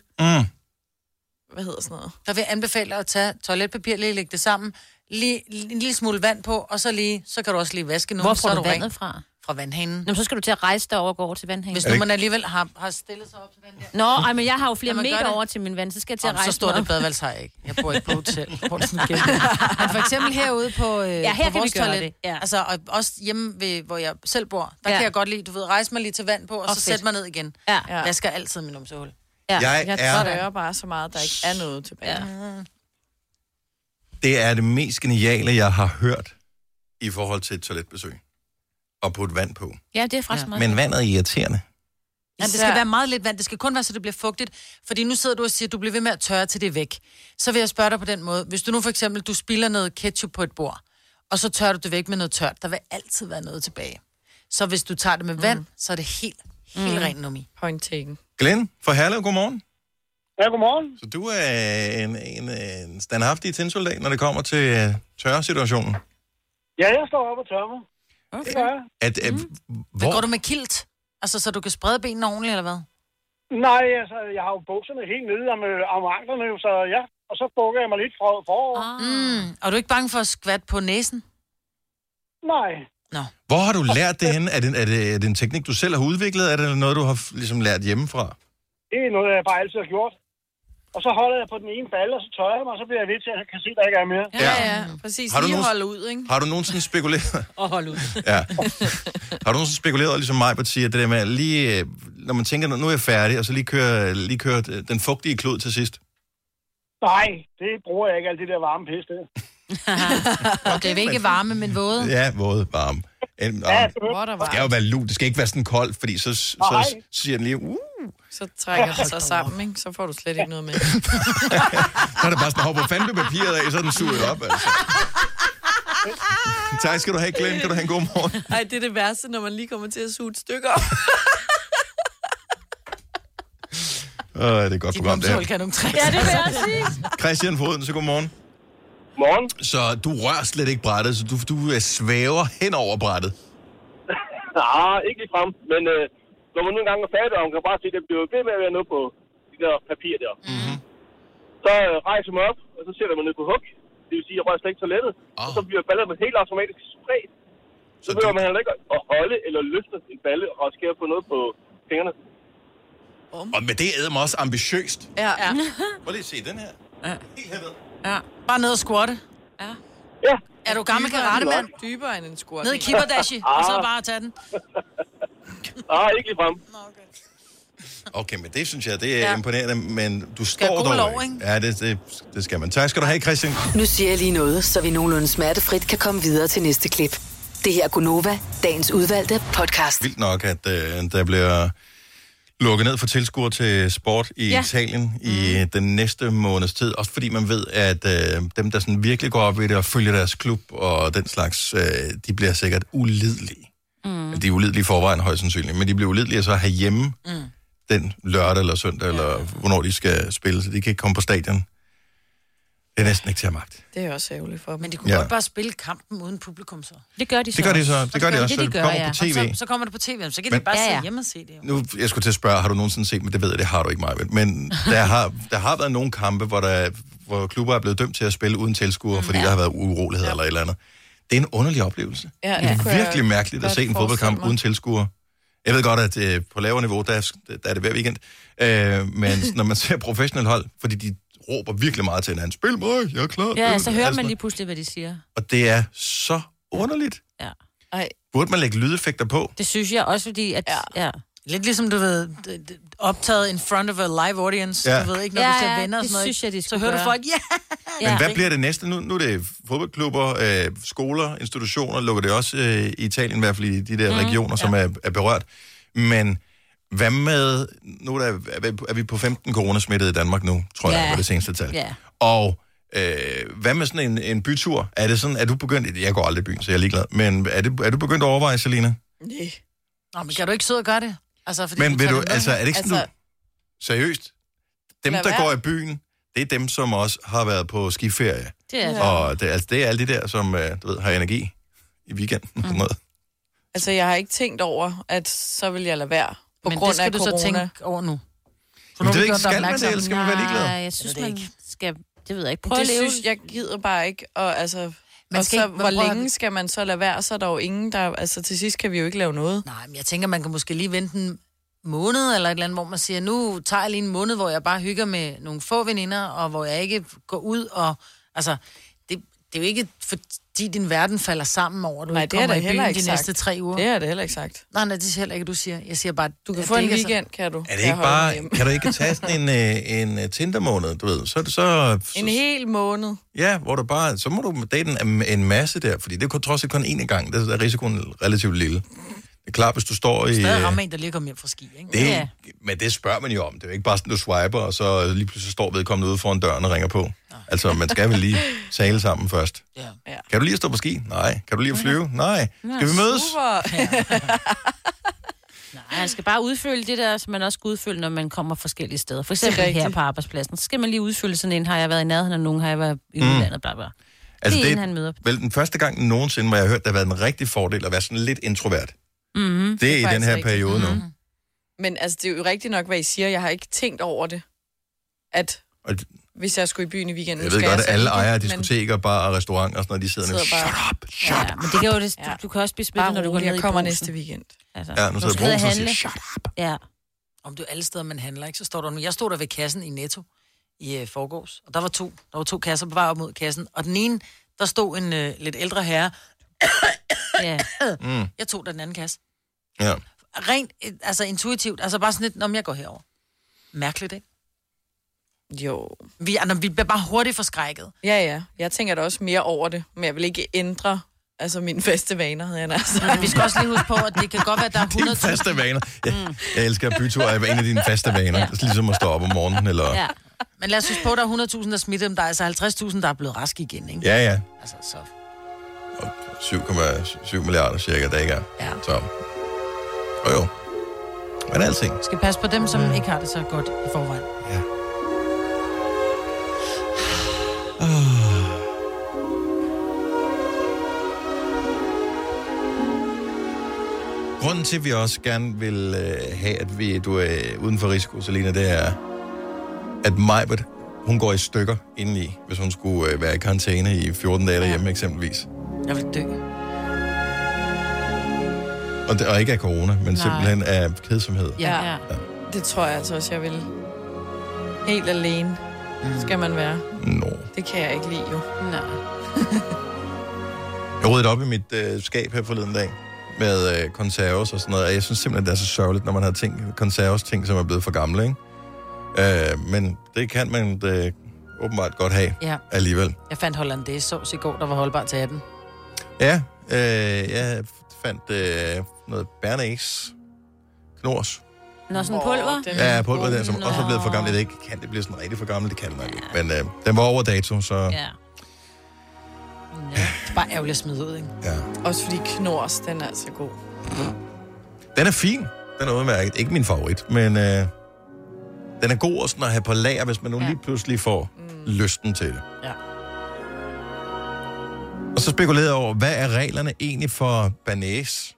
Hvad hedder sådan noget? Der vil jeg anbefale at tage toiletpapir, lige lægge det sammen, lige en lille smule vand på, og så kan du også lige vaske nu. Hvor får du vandet fra? Fra vandhanen. Jamen, så skal du til at rejse dig over og gå over til vandhanen. Hvis nu man alligevel har stillet sig op til den der. Nå, men jeg har jo flere meter over til min vand, så skal jeg til at rejse så stort et badeværelse har jeg ikke. Jeg bor ikke på hotel. Men for eksempel herude på, her på vores toilet, ja. altså, og også hjemme, hvor jeg selv bor, der kan jeg godt lide, rejse mig lige til vand på, og så sætte mig ned igen. Ja. Jeg skal altid min numsehul. Jeg tørrer bare så meget, der ikke er noget tilbage. Ja. Det er det mest geniale, jeg har hørt i forhold til et toiletbesøg. Og putte vand på. Ja, det er faktisk meget. Men vandet er irriterende. Ja, det skal være meget lidt vand. Det skal kun være, så det bliver fugtigt. Fordi nu sidder du og siger, at du bliver ved med at tørre til det er væk. Så vil jeg spørge dig på den måde. Hvis du nu for eksempel, du spilder noget ketchup på et bord, og så tørrer du det væk med noget tørt, der vil altid være noget tilbage. Så hvis du tager det med vand, så er det helt rent nummi. Point taken. Glenn fra Herlev, godmorgen. Ja, godmorgen. Så du er en standhaftig tændsoldat, når det kommer til tørresituationen? Ja, jeg står op og tørrer mig. Okay. Det gør jeg. Hvor går du med kilt? Altså, så du kan sprede benene ordentligt, eller hvad? Nej, altså, jeg har jo bukserne helt nede om anklerne, så ja. Og så bukker jeg mig lidt forover. Og er du ikke bange for at skvatte på næsen? Nej. Nå. Hvor har du lært det henne? Er det en teknik, du selv har udviklet? Er det noget, du har ligesom lært hjemmefra? Det er noget, jeg bare altid har gjort. Og så holder jeg på den ene balle, og så tørrer jeg mig, og så bliver jeg ved til, at jeg kan se, at der ikke er mere. Ja, præcis. Har du holde ud, ikke? Har du nogensinde spekuleret? Hold ud. Ja. Har du nogensinde spekuleret, ligesom mig, på at sige, at det der med lige, når man tænker, nu er jeg færdig, og så lige køre den fugtige klud til sidst? Nej, det bruger jeg ikke, alt det der varme pis der. Og det er ikke varme, men våde. Ja, våde, varme. Det skal jo være lun, det skal ikke være sådan koldt, fordi så siger den lige, Så trækker det sig sammen, ikke? Så får du slet ikke noget med. Så er det bare sådan, hvor fanden du papiret af, så er den suget op, altså. Tak skal du have, Glenn. Kan du have en god morgen? Nej, det er det værste, når man lige kommer til at suge et stykke op. Det er godt program, det her. Ja, det vil jeg sige. Christian Foden, så godmorgen. Morgen. Så du rører slet ikke brættet, så du svæver hen over brættet. Nej, ikke lige frem, men når man nogle gange er færdig, og man kan bare se, at det bliver ved med at være noget på de der papir der. Mm-hmm. Så rejser man op, og så sætter man ned på hug. Det vil sige, at jeg rører slet ikke toilettet. Og så bliver ballet med helt automatisk spredt. Så behøver man heller ikke at holde eller løfte en balle og skære på noget på fingrene. Og med det æder man også ambitiøst. Ja. Prøv lige at se den her. Helt hernede. Ja. Bare ned og squatte. Ja. Er du gammel karatemand? Dybere end en squat. Ned i kipperdashi, og så bare tage den. Ikke lige frem. Okay, men det synes jeg, det er imponerende, men du skal står god dog lov, ikke? Ja, det skal man. Tak skal du have, Christian. Nu siger jeg lige noget, så vi nogenlunde smertefrit kan komme videre til næste klip. Det her er Gunova, dagens udvalgte podcast. Vildt nok, at der bliver lukket ned for tilskuere til sport i Italien i den næste måneds tid. Også fordi man ved, at dem, der sådan virkelig går op i det og følger deres klub og den slags, de bliver sikkert ulidelige. De er ulidelige i forvejen højst sandsynligt, men de bliver ulidelige så herhjemme den lørdag eller søndag, eller hvornår de skal spille, så de kan ikke komme på stadion. Det er næsten ikke til at magt. Det er også ærgerligt for dem. Men de kunne godt bare spille kampen uden publikum så. Det gør de så. Det gør de også. Det kommer på tv. Så kommer det på tv, så kan de bare sidde hjemme og se det. Nu, jeg skulle til at spørge, har du nogensinde set, men det ved jeg, det har du ikke meget. Men der har været nogle kampe, hvor hvor klubber er blevet dømt til at spille uden tilskuere, fordi der har været urolighed eller et eller andet. Det er en underlig oplevelse. Ja, det er virkelig mærkeligt at se en fodboldkamp uden tilskuere. Jeg ved godt, at på lavere niveau, der er det hver weekend. Men når man ser professionelle hold, fordi de råber virkelig meget til hinanden, spil mig, jeg er klar. Ja, så hører man lige pludselig, hvad de siger. Og det er så underligt. Ja. Burde man lægge lydeffekter på? Det synes jeg også, fordi at... Ja. Lidt ligesom, du ved, optaget in front of a live audience. Ja. Du ved ikke, når du ser venner og sådan noget. Det synes jeg, de så hører du folk, Men hvad bliver det næste? Nu er det fodboldklubber, skoler, institutioner, lukker det også i Italien, i hvert fald i de der regioner, som er berørt. Men hvad med... Nu er vi på 15 coronasmittede i Danmark nu, tror jeg, var det seneste tal. Ja. Og hvad med sådan en bytur? Er det sådan, er du begyndt... Jeg går aldrig i byen, så jeg er ligeglad. Men er du begyndt at overveje, Selina? Nej. Nå, men kan du ikke sidde og gøre det? Altså, fordi Men ved du, altså, er det ikke sådan, du... Seriøst? Dem, der går i byen, det er dem, som også har været på skiferie. Det er det. Og det er alle de der, som du ved, har energi i weekenden. Altså, jeg har ikke tænkt over, at så vil jeg lade være på men grund det skal af du corona. så tænke over nu. Men det er ikke, skal man det, eller skal man være ligeglad? Nej, jeg synes, man skal... Det ved jeg ikke. Prøv at leve. Jeg gider bare ikke, og altså... Og så, hvor længe skal man så lade være? Så er der jo ingen, der... Altså, til sidst kan vi jo ikke lave noget. Nej, men jeg tænker, man kan måske lige vente en måned, eller et eller andet, hvor man siger, nu tager jeg lige en måned, hvor jeg bare hygger med nogle få veninder, og hvor jeg ikke går ud, og... Altså, det er jo ikke, fordi din verden falder sammen over, du ikke kommer i byen de næste 3 uger. Det er det heller ikke sagt. Nej, det er heller ikke, du siger. Jeg siger bare... Du kan få en weekend, kan du. Er det ikke bare... Kan du ikke tage sådan en Tinder-måned, du ved? Så en hel måned. Ja, hvor du bare... Så må du date en masse der, fordi det er trods alt kun én gang. Der er risikoen relativt lille. Det er klart, hvis du står i... Stadig ramme en, der lige kommer hjem fra ski, ikke? Det, men det spørger man jo om. Det er jo ikke bare sådan, du swiper, og så lige pludselig står vedkommende ude foran døren og ringer på. Ja. Altså, man skal vel lige tale sammen først. Ja. Kan du lige at stå på ski? Nej. Kan du lige at flyve? Nej. Skal vi mødes? Nej, man skal bare udfylde det der, som man også skal udfylde, når man kommer forskellige steder. For eksempel her på arbejdspladsen. Så skal man lige udfylde sådan en, har jeg været i nærheden af nogen, har jeg været i udlandet, bla bla. Altså, det er en, han møder. Vel den første gang nogensinde, hvor jeg har hørt, der har været en rigtig fordel at være sådan lidt introvert. Mm-hmm. Det er i den her periode nu. Men altså, det er jo rigtigt nok, hvad I siger. Jeg har ikke tænkt over det. At hvis jeg skulle i byen i weekenden... Jeg ved godt, at alle ejere af diskoteker, bar og restauranter og sådan noget, de sidder bare... Shut up! Men det kan jo du kan også blive smittet, når du går ned i jeg kommer Brugsen. næste weekend. Altså, ja, nu sidder Brugsen og siger, shut up! Ja. Om du alle steder, man handler, ikke? Så står der... Jeg stod der ved kassen i Netto i forgårs, og der var to kasser på vej op mod kassen, og den ene, der stod en lidt ældre herre. Jeg tog den anden kasse. Ja. Rent, altså intuitivt, altså bare sådan lidt, om jeg går herover. Mærkeligt, ikke? Jo. Vi bliver bare hurtigt forskrækket. Ja. Jeg tænker da også mere over det, men jeg vil ikke ændre mine faste vaner, havde jeg altså. Men vi skal også lige huske på, at det kan godt være, at der er 100.000... Dine faste vaner. Jeg elsker at byture af en af dine faste vaner. Det er ligesom at stå op om morgenen, eller... Ja. Men lad os huske på, at der er 100.000, der smitter dem. Der er altså 50.000, der er blevet rask igen, ikke? Ja. Altså, så... Og 7,7 milliarder cirka, der ikke er. Ja. Så... Jo. Men alting. Skal passe på dem, som ikke har det så godt i forvejen. Ja. Grunden til, at vi også gerne vil have, at du er uden for risiko, Selina, det er, at Majbert, hun går i stykker indeni, hvis hun skulle være i karantæne i 14 dage derhjemme eksempelvis. Jeg vil dø. Og ikke af corona, men simpelthen af kedsomhed. Ja. Det tror jeg altså også, jeg vil. Helt alene skal man være. Nå. Det kan jeg ikke lide, jo. Nej. Jeg rydde op i mit skab her forleden dag med konserves og sådan noget, og jeg synes simpelthen, det er så sørgeligt, når man har konserves-ting, som er blevet for gamle, ikke? Men det kan man åbenbart godt have alligevel. Jeg fandt hollandaise sovs i går, der var holdbar til 18. Ja, jeg fandt noget bernaise knors. Nå, sådan pulver? Ja, pulver der, som også er blevet for gammel. Det ikke kan det blive sådan rigtig for gammel, det kan det nok ikke. Men den var over dato, så... Ja. Det er bare ærgerligt at smide ud, ikke? Ja. Også fordi knors, den er altså god. Den er fin. Den er udmærket. Ikke min favorit, men den er god også at have på lager, hvis man nu lige pludselig får lysten til det. Ja. Og så spekulerede jeg over, hvad er reglerne egentlig for banæs?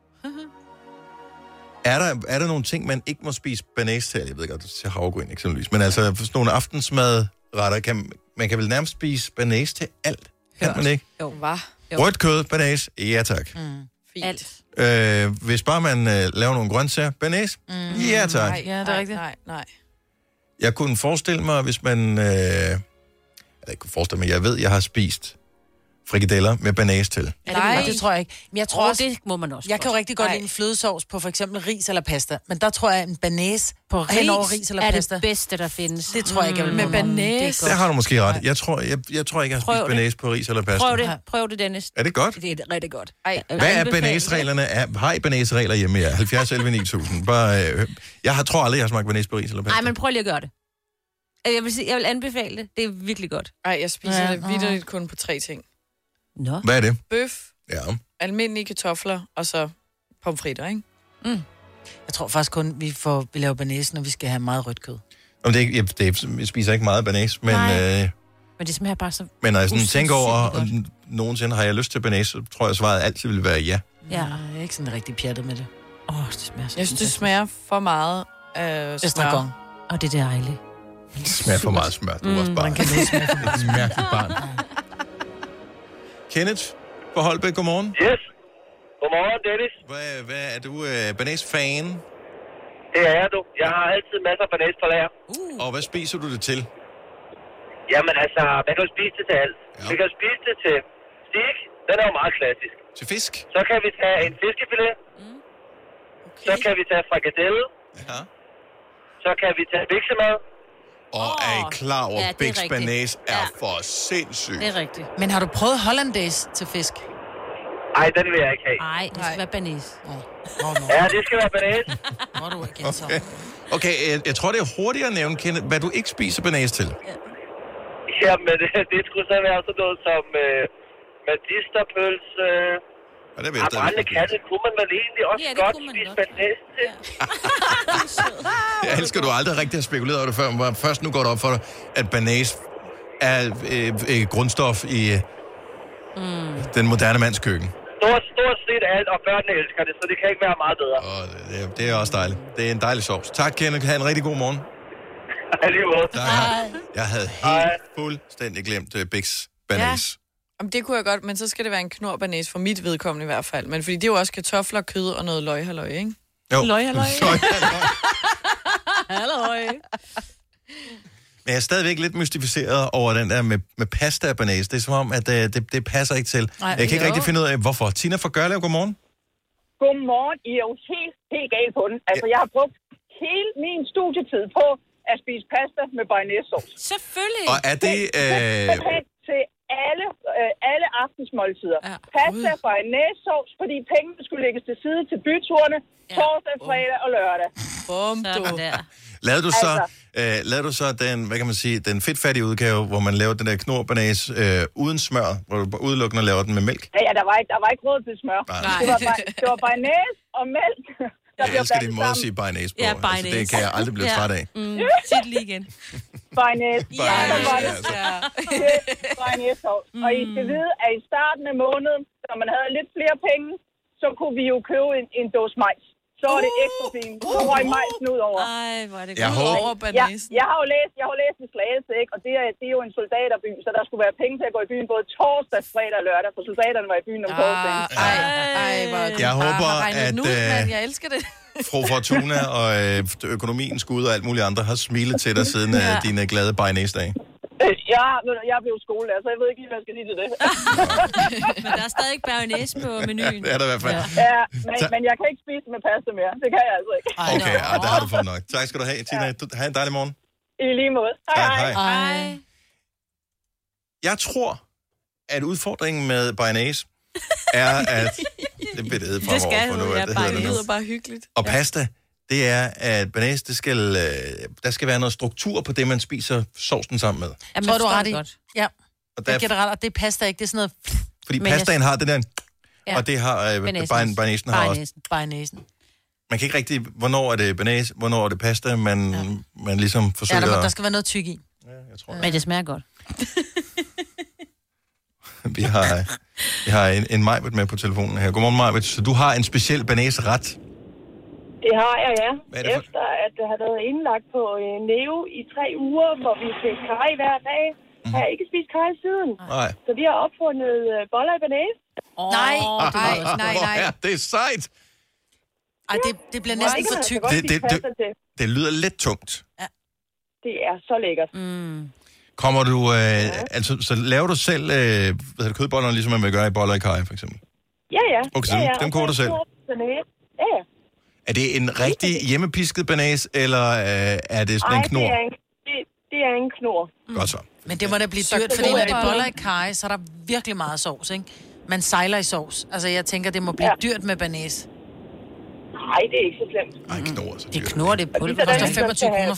Er der nogle ting, man ikke må spise banæs til? Jeg ved godt, til havregryn eksempelvis. Men altså sådan nogle aftensmad retter. Man kan vel nærmest spise banase til alt? Kan man ikke? Jo, hvad? Rødt kød, banase, ja tak. Fint. Hvis bare man laver nogle grøntsager, banase, ja tak. Nej, Ja, det er rigtigt. Nej. Jeg kunne forestille mig, hvis man... jeg ved, jeg har spist frikadeller med banase til. Nej, det tror jeg ikke. Men jeg tror også, det må man også jeg kan jo rigtig godt lide en flødesovs på for eksempel ris eller pasta. Men der tror jeg, en banase på henover ris eller pasta. Er det bedste, der findes. Det tror jeg ikke, jeg vil Med banase. Der har du måske ret. Jeg tror ikke, jeg har spist banase på ris eller pasta. Prøv det, Dennis. Er det godt? Det er rigtig godt. Ej. Hvad er banase-reglerne? Har I banase-regler hjemme? Ja, 70 11 9000. Jeg tror aldrig, jeg har smagt banase på ris eller pasta. Nej, men prøv lige at gøre det. Jeg vil anbefale det. Det er virkelig godt. Ej, jeg spiser det vitterligt kun på 3 ting. Nå. Hvad er det? Bøf, Ja. almindelige kartofler, og så pomfritter, ikke? Jeg tror faktisk kun, vi laver banase, når vi skal have meget rødt kød. Jeg spiser ikke meget banase, men... Men det smager bare så... Men når jeg sådan tænker over, om nogensinde har jeg lyst til banase, så tror jeg, svaret altid vil være ja. Ja, jeg er ikke sådan rigtig pjattet med det. Det smager så Jeg synes, det smager for meget Estragon. Og det er dejligt. Det smager for meget smør. Du er også bare Man kan det smage for meget. et mærkeligt barn. Kenneth på Holbæk, godmorgen. Yes. Godmorgen, Dennis. Hvad er du banase-fan? Det er jeg, du. Jeg har altid masser af banase på lager. Og hvad spiser du det til? Jamen altså, man kan jo spise det til alt. Ja. Vi kan jo spise det til stik. Den er jo meget klassisk. Til fisk? Så kan vi tage en fiskefilet. Så kan vi tage frikadelle. Ja. Så kan vi tage biksemad. Og er I klar over, Ja, at det er Bix rigtigt. Banase er for sindssygt? Det er rigtigt. Men har du prøvet hollandaise til fisk? Ej, den vil jeg ikke have. Nej, det skal være banæs. Ja, det skal være banase. Må du ikke så. Okay, jeg tror, det er hurtigt at nævne, Kenneth, hvad du ikke spiser banase til. Jamen, det skulle så være sådan noget som medisterpølse. Og det vil jeg stadig brændende spise. katte kunne man vel egentlig også godt spise banase til. Jeg elsker, du aldrig rigtig har spekuleret over det før, men først nu går det op for dig, at banase er grundstof i den moderne mands køkken. Stort set alt, og børnene elsker det, så det kan ikke være meget bedre. Og det er også dejligt. Det er en dejlig sovs. Tak, Kenneth. Ha' en rigtig god morgen. Jeg havde helt fuldstændig glemt Bix Banase. Om det kunne jeg godt, men så skal det være en knor banase for mit vedkommende i hvert fald. Men fordi det er jo også kartofler, kød og noget løghalløj, ikke? Jo. Løghalløj. Men jeg er stadigvæk lidt mystificeret over den der med pasta og banase. Det er som om, at det passer ikke til. Nej, Jeg kan ikke rigtig finde ud af, hvorfor. Tina fra Gørlev, godmorgen. Godmorgen. I er jo helt galt på den. Altså, jeg har brugt hele min studietid på at spise pasta med bearnaisesauce. Selvfølgelig. Og er det... Til alle aftensmåltider. Ja. Pasta, bearnaisesauce, fordi pengene skulle lægges til side til byturene, torsdag, fredag og lørdag. Lavede du så den, hvad kan man sige, den fedtfattige udgave, hvor man laver den der knorbanase uden smør, hvor du udelukkende laver den med mælk? Ja, der var ikke råd til smør. Det var bearnaise og mælk. Jeg elsker din måde at sige bearnaise på. Ja, altså, det kan jeg aldrig blive træt af. Sig det lige igen. Bearnaise. Bearnaise, Og I skal vide, at i starten af måneden, når man havde lidt flere penge, så kunne vi jo købe en dåse majs. Så var det ekstra fint. Så røg majsen ud over. Ej, hvor er det jeg godt. håber, jeg har jo læst i Slagelse, ikke? Og det er jo en soldaterby, så der skulle være penge til at gå i byen både torsdag, fredag og lørdag, for soldaterne var i byen om torsdagen. Jeg håber, at jeg elsker det. Fru Fortuna og økonomien skud og alt muligt andre har smilet til dig siden dine glade bearnaise-dage. Jeg blev skolelærer, så jeg ved ikke lige, hvad jeg skal sige til det. Men der er stadig bearnaise på menuen. Det er der i hvert fald. Ja, men jeg kan ikke spise med pasta mere. Det kan jeg altså ikke. Okay, der har du fået nok. Tak skal du have, Tina. Ha' en dejlig morgen. I lige måde. Hej. Jeg tror, at udfordringen med bearnaise er, at... Det bliver det Det skal fremover, jo, det lyder bare hyggeligt. Og pasta, det er, at bearnaise, der skal være noget struktur på det, man spiser sovsen sammen med. Jamen, tror du ret i? Ja. Og Jeg gætter ret, og det er pasta ikke, det er sådan noget... Fordi pastaen har det der... Og det har bearnaisen har også. Bearnaisen. Man kan ikke rigtig... Hvornår er det bearnaise, hvornår er det pasta, man ligesom forsøger... Ja, der skal være noget tyk i. Ja, jeg tror. Men det smager godt. Vi har en Majbert med på telefonen her. Godmorgen, Majbert. Så du har en speciel bearnaise-ret? Det har jeg, ja. Hvad er det for... Efter at jeg har været indlagt på Neo i 3 uger, hvor vi fik kaj hver dag, har jeg ikke spist kaj siden. Nej. Så vi har opfundet boller i bearnaise. Nej. Ja, det er sejt. Ej, det bliver næsten for tykt. Det lyder lidt tungt. Ja. Det er så lækkert. Kommer du, altså, så laver du selv kødboller, ligesom man vil gøre i boller i kaj, for eksempel? Ja. Okay, så dem koger du selv? Ja. Er det en rigtig hjemmepisket banase, eller er det sådan en knor? Det er en knor. Godt så. Men det må da blive dyrt, fordi når det er boller i kaj, så er der virkelig meget sovs, ikke? Man sejler i sovs. Altså, jeg tænker, det må blive dyrt med banase. Nej, det er ikke så slemt. Ej, knor så dyrt. Det knor, det er pulver. Det koster 25 kroner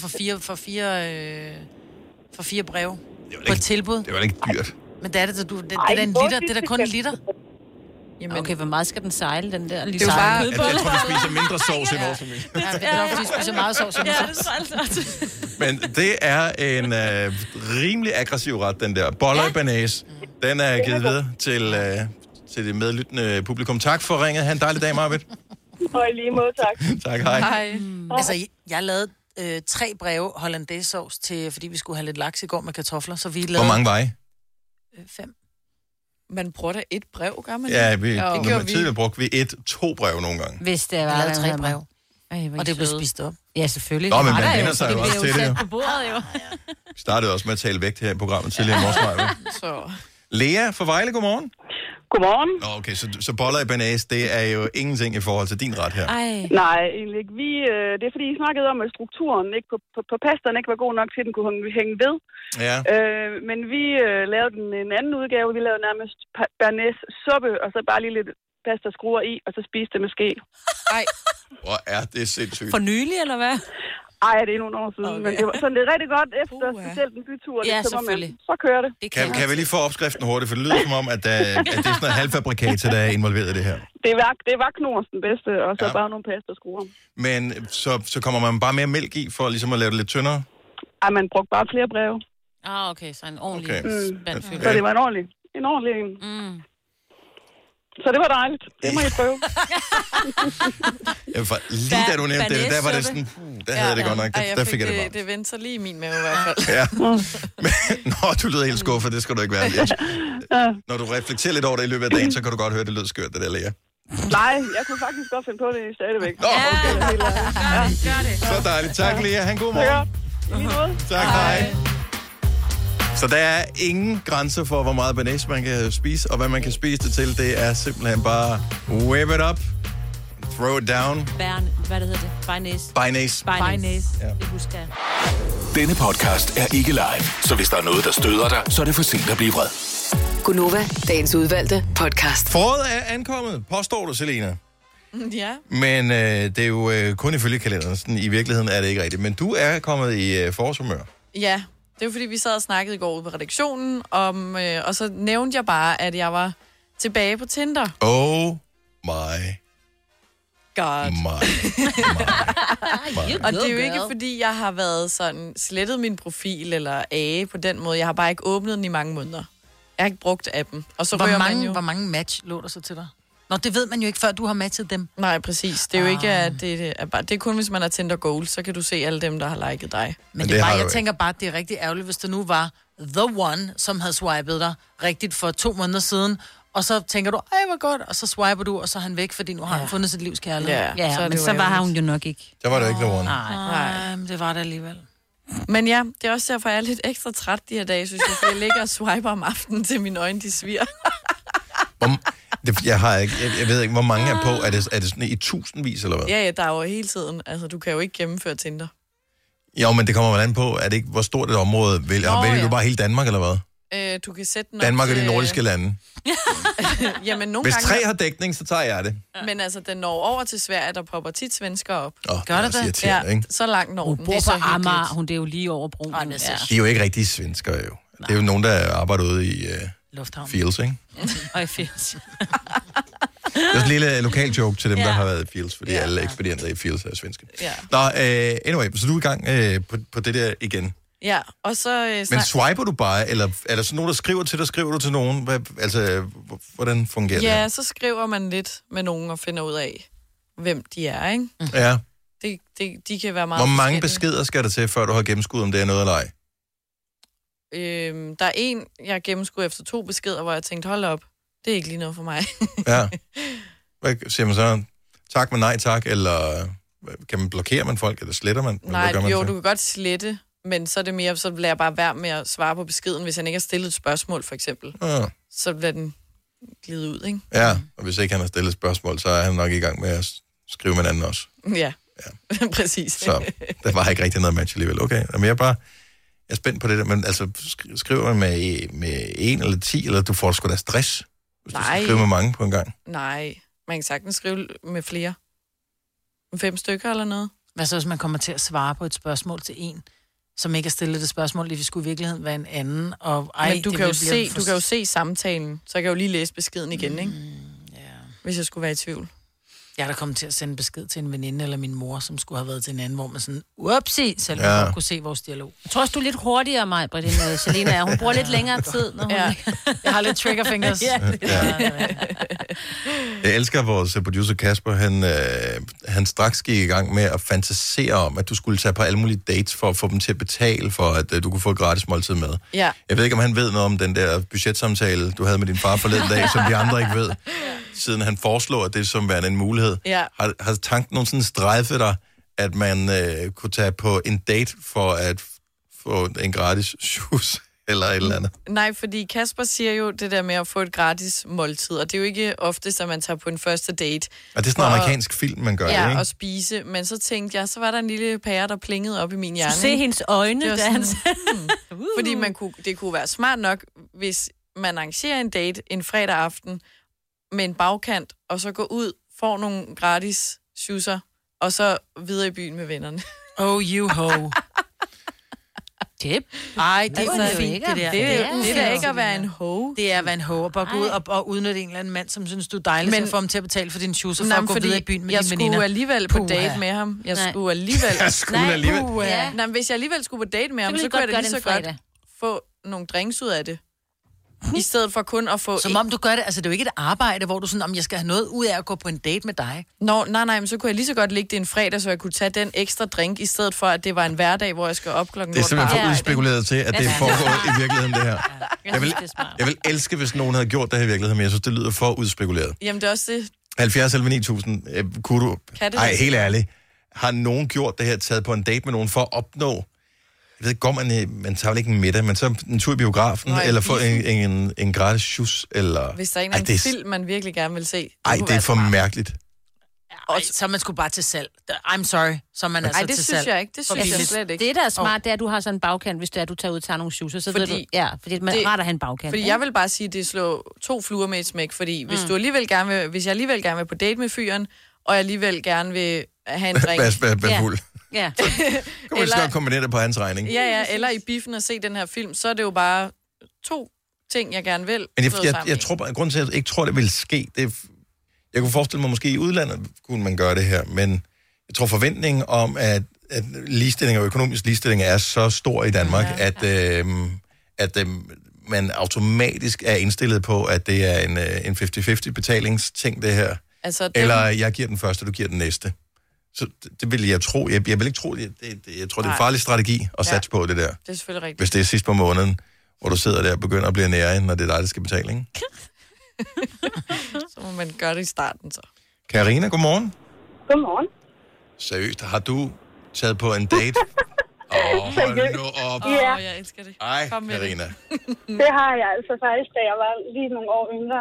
for fire breve på et tilbud. Det var ikke dyrt. Men det er det, det er en liter. Det er da kun en liter. Jamen, okay, hvor meget skal den sejle, den der? Det er bare... Jeg tror, vi spiser mindre sovs i vores familie. Ja, det er nok, fordi vi spiser meget sovs. Men det er en rimelig aggressiv ret, den der. Boller i banase. Den er givet videre til det medlyttende publikum. Tak for ringet. Ha' en dejlig dag, Marvitt. Og i lige måde, tak. Tak, hej. Altså, jeg lavede 3 breve hollandaise-sovs til, fordi vi skulle have lidt laks i går med kartofler. Så vi lavede... Hvor mange var I? 5. Man bruger da 1 brev, gør man Ja, tidligere brugte vi 2 brev nogle gange. Hvis det var... Vi lavede 3 brev. Og det blev spist op. Ja, selvfølgelig. Nå, men man vender sig jo også til det. På bordet, jo. Vi startede også med at tale vægt her i programmet tidligere i morges. Så... Lea fra Vejle, godmorgen. Godmorgen. Nå, okay, så boller i banase, det er jo ingenting i forhold til din ret her. Nej, egentlig ikke. Det er fordi, I snakkede om, at strukturen ikke på pastaen ikke var god nok til, at den kunne hænge ved. Ja. Men vi lavede en anden udgave. Vi lavede nærmest bearnaise suppe, og så bare lige lidt pasta skruer i, og så spiste det med ske. Ej. Hvor er det sindssygt. For nylig, eller hvad? Ej, det er nogle år siden, men det var sådan, det er rigtig godt efter specielt en bytur. Ja, det, selvfølgelig. Så kører det. Kan vi lige få opskriften hurtigt, for det lyder som om, at det er sådan noget halvfabrikat, der er involveret i det her. Det var knors den bedste, og så bare nogle pasta-skruer. Men så kommer man bare mere mælk i, for ligesom at lave det lidt tyndere? Ej, man brugte bare flere breve. Okay, så en ordentlig spandfyldt. Så det var en ordentlig en. Så det var dejligt. Det må I prøve. Lige da du nævnte det, der var det sådan... Der havde det godt nok. Der fik jeg det varmt. Det vendte sig lige i min mave i hvert fald. Ja. Nå, du lyder helt skuffet. Det skal du ikke være. Når du reflekterer lidt over det i løbet af dagen, så kan du godt høre, det lød skørt, det der, Lea. Nej, jeg kunne faktisk godt finde på det stadigvæk. Nå, okay. Gør det. Så dejligt. Tak, Lea. Han god morgen. Tak, hej. Så der er ingen grænser for, hvor meget banase man kan spise, og hvad man kan spise det til. Det er simpelthen bare whip it up, throw it down. Hvad det hedder det? Banase. Ja. Det husker jeg. Denne podcast er ikke live, så hvis der er noget, der støder dig, så er det for sent at blive vred. Gunova, dagens udvalgte podcast. Foråret er ankommet, påstår du, Selena. Ja. Men det er jo kun ifølge kalenderen. Sådan, i virkeligheden er det ikke rigtigt. Men du er kommet i forårshumør. Ja. Det er jo fordi, vi sad og snakkede i går ude på redaktionen, og så nævnte jeg bare, at jeg var tilbage på Tinder. Oh my God. My. Og det er jo ikke, fordi jeg har været sådan slettet min profil eller på den måde. Jeg har bare ikke åbnet den i mange måneder. Jeg har ikke brugt appen. Og så hvor mange match lå der så til dig? Nå, det ved man jo ikke, før du har matchet dem. Nej, præcis. Det er jo ikke, at det er kun, hvis man har Tinder Gold, så kan du se alle dem, der har liket dig. Men det er bare, jeg tænker bare, at det er rigtig ærgerligt, hvis det nu var the one, som havde swipet dig rigtigt for 2 måneder siden, og så tænker du, ej, hvor godt, og så swiper du, og så er han væk, fordi nu har han fundet sit livs kærlighed. Ja, men så var hun jo nok ikke. Så var det ikke the one. Nej, men det var det alligevel. Men ja, det er også derfor, jeg er lidt ekstra træt de her dage, synes jeg, for jeg ligger og swiper om aftenen, til mine øjne, de sviger. Jeg ved ikke, hvor mange er på. Er det sådan i tusindvis, eller hvad? Ja, der er jo hele tiden. Altså, du kan jo ikke gennemføre Tinder. Jo, men det kommer vel an på. Er det ikke, hvor stort et område vælger du bare hele Danmark, eller hvad? Du kan sætte den Danmark og de nordiske lande. Jamen, hvis 3 har dækning, så tager jeg det. Men altså, den når over til Sverige, der popper tit svensker op. Gør det det? Ja, så langt når den. Hun bor på Amager, det er jo lige over broen. De er jo ikke rigtige svensker, jo. Det er jo nogen, der arbejder ude i Lufthavn. Fields, ikke? Og i Fields. Det er en lille lokal joke til dem, der har været i Fields, fordi alle ekspedienter i Fields er svenske. Ja. Nå, anyway, så du er i gang på det der igen. Ja, og så... Men swiper du bare, eller er der sådan nogen, der skriver til dig? Skriver du til nogen? Hvordan fungerer det? Ja, så skriver man lidt med nogen og finder ud af, hvem de er, ikke? Ja. De kan være meget Hvor mange forskellige. beskeder skal der til, før du har gennemskud, om det er noget eller ej? Der er en, jeg gennemskuede efter 2 beskeder, hvor jeg tænkte, hold op, det er ikke lige noget for mig. Ja. Hvad siger man så? Tak, men nej tak, eller kan man blokere man folk, eller sletter man? Nej, du kan godt slette, men så er det mere, så lader jeg bare være med at svare på beskeden, hvis han ikke har stillet et spørgsmål, for eksempel. Ja. Så bliver den glidet ud, ikke? Ja, og hvis ikke han har stillet et spørgsmål, så er han nok i gang med at skrive med en anden også. Ja. Præcis. Så der var ikke rigtig noget match alligevel. Okay, men jeg er spændt på det der, men altså, skriver man med 1 eller 10, eller du får sgu da stress, hvis du skal skrive med mange på en gang? Nej, man kan sagtens skrive med flere. 5 stykker eller noget. Hvad så, hvis man kommer til at svare på et spørgsmål til en, som ikke har stillet det spørgsmål, det skulle i virkeligheden være en anden? Men du kan jo se samtalen, så jeg kan jo lige læse beskeden igen, ikke? Hvis jeg skulle være i tvivl. Jeg er da kommet til at sende besked til en veninde eller min mor, som skulle have været til en anden, hvor man sådan, upsi, selv ja. Kunne se vores dialog. Jeg tror også, du er lidt hurtigere, mig, Britt, end Selina er. Hun bruger lidt længere tid, når hun... Ja. Jeg har lidt triggerfingers. Jeg elsker vores producer Kasper. Han straks gik i gang med at fantasere om, at du skulle tage på alle mulige dates for at få dem til at betale for, at du kunne få et gratis måltid med. Ja. Jeg ved ikke, om han ved noget om den der budgetsamtale, du havde med din far forleden dag, som de andre ikke ved. Siden han foreslår, at det som værende en mulighed. Ja. Har tanken nogensinde strejfet dig, at man kunne tage på en date for at få en gratis shoes eller et eller andet? Nej, fordi Kasper siger jo det der med at få et gratis måltid, og det er jo ikke ofte, at man tager på en første date. Og det er sådan en amerikansk film, man gør det, ikke? Ja, og spise. Men så tænkte jeg, så var der en lille pære, der plingede op i min hjerne. Se hendes øjne, da han Fordi det kunne være smart nok, hvis man arrangerer en date en fredag aften, med en bagkant, og så gå ud, får nogle gratis shoeser, og så videre i byen med vennerne. Oh, you ho. Tip. Ej, det er fint, det der. Det er ikke at være en ho. Det er at være en ho, og bare gå ud og udnytte en eller anden mand, som synes, du er dejlig, så få ham til at betale for dine shoes, og for at gå videre i byen med dine veninder. Jeg skulle alligevel på date med ham. Nej, hvis jeg alligevel skulle på date med ham, så kunne jeg da lige så godt få nogle drinks ud af det. I stedet for kun at få... Som om du gør det, altså det er jo ikke et arbejde, hvor du sådan, om jeg skal have noget ud af at gå på en date med dig. Nej, men så kunne jeg lige så godt ligge det en fredag, så jeg kunne tage den ekstra drink, i stedet for, at det var en hverdag, hvor jeg skal op klokken. Det er simpelthen for udspekuleret til, at det foregår i virkeligheden, det her. Jeg vil elske, hvis nogen havde gjort det her i virkeligheden, men jeg synes, det lyder for udspekuleret. Jamen, det er også det. 70 eller 9000, kunne du... Ej, helt ærligt. Har nogen gjort det her, taget på en date med nogen for at opnå... Jeg ved, går man tager vel ikke en middag, men så en tur i biografen, eller få en gratis shoes, eller... Hvis der er en eller anden film, man virkelig gerne vil se. Det er for mærkeligt. Ej, så man skulle bare til salg. I'm sorry, så man altså til salg. Det synes jeg ikke. Det synes jeg slet ikke. Det, der er smart, det er, at du har sådan en bagkant, hvis det er, at du tager ud og tager nogle shoes, så ved du... Ja, fordi man retter have en bagkant. Fordi jeg vil bare sige, at det slår 2 fluer med et smæk, fordi hvis jeg alligevel gerne vil på date med fyren, og jeg alligevel gerne vil have en drink... Vær fuld. Ja. Kan man godt kombinere det på hans regning. Ja, eller i biffen og se den her film, så er det jo bare 2 ting, jeg gerne vil. Men jeg tror bare, grunden til, at jeg ikke tror, det vil ske, det er, jeg kunne forestille mig, måske i udlandet kunne man gøre det her, men jeg tror forventningen om, at ligestilling og økonomisk ligestilling er så stor i Danmark, at man automatisk er indstillet på, at det er en 50-50 betalingsting, det her. Altså, eller jeg giver den første, du giver den næste. Så det vil jeg tro. Jeg vil ikke tro, jeg tror, det er en farlig strategi at satse på det der. Det er selvfølgelig rigtigt. Hvis det er sidst på måneden, hvor du sidder der og begynder at blive nære, når det er dig, der skal betale, ikke? Så må man gøre det i starten, så. Karina, godmorgen. Godmorgen. Seriøst, har du taget på en date? Hold nu op. Ja. Jeg elsker det. Ej, Karina. Det har jeg altså faktisk, da jeg var lige nogle år yngre.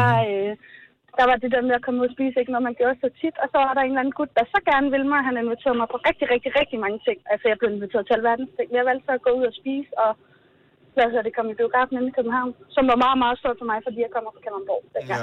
Der var det der med at komme ud og spise, ikke noget man gjorde så tit. Og så var der en eller anden gut, der så gerne ville mig. Han inviterede mig på rigtig, rigtig, rigtig mange ting. Altså, jeg blev inviteret til alverdens ting. Jeg valgte så at gå ud og spise, og lad os det kom i biografen inde i København, som var meget, meget stort for mig, fordi jeg kommer fra Kalundborg.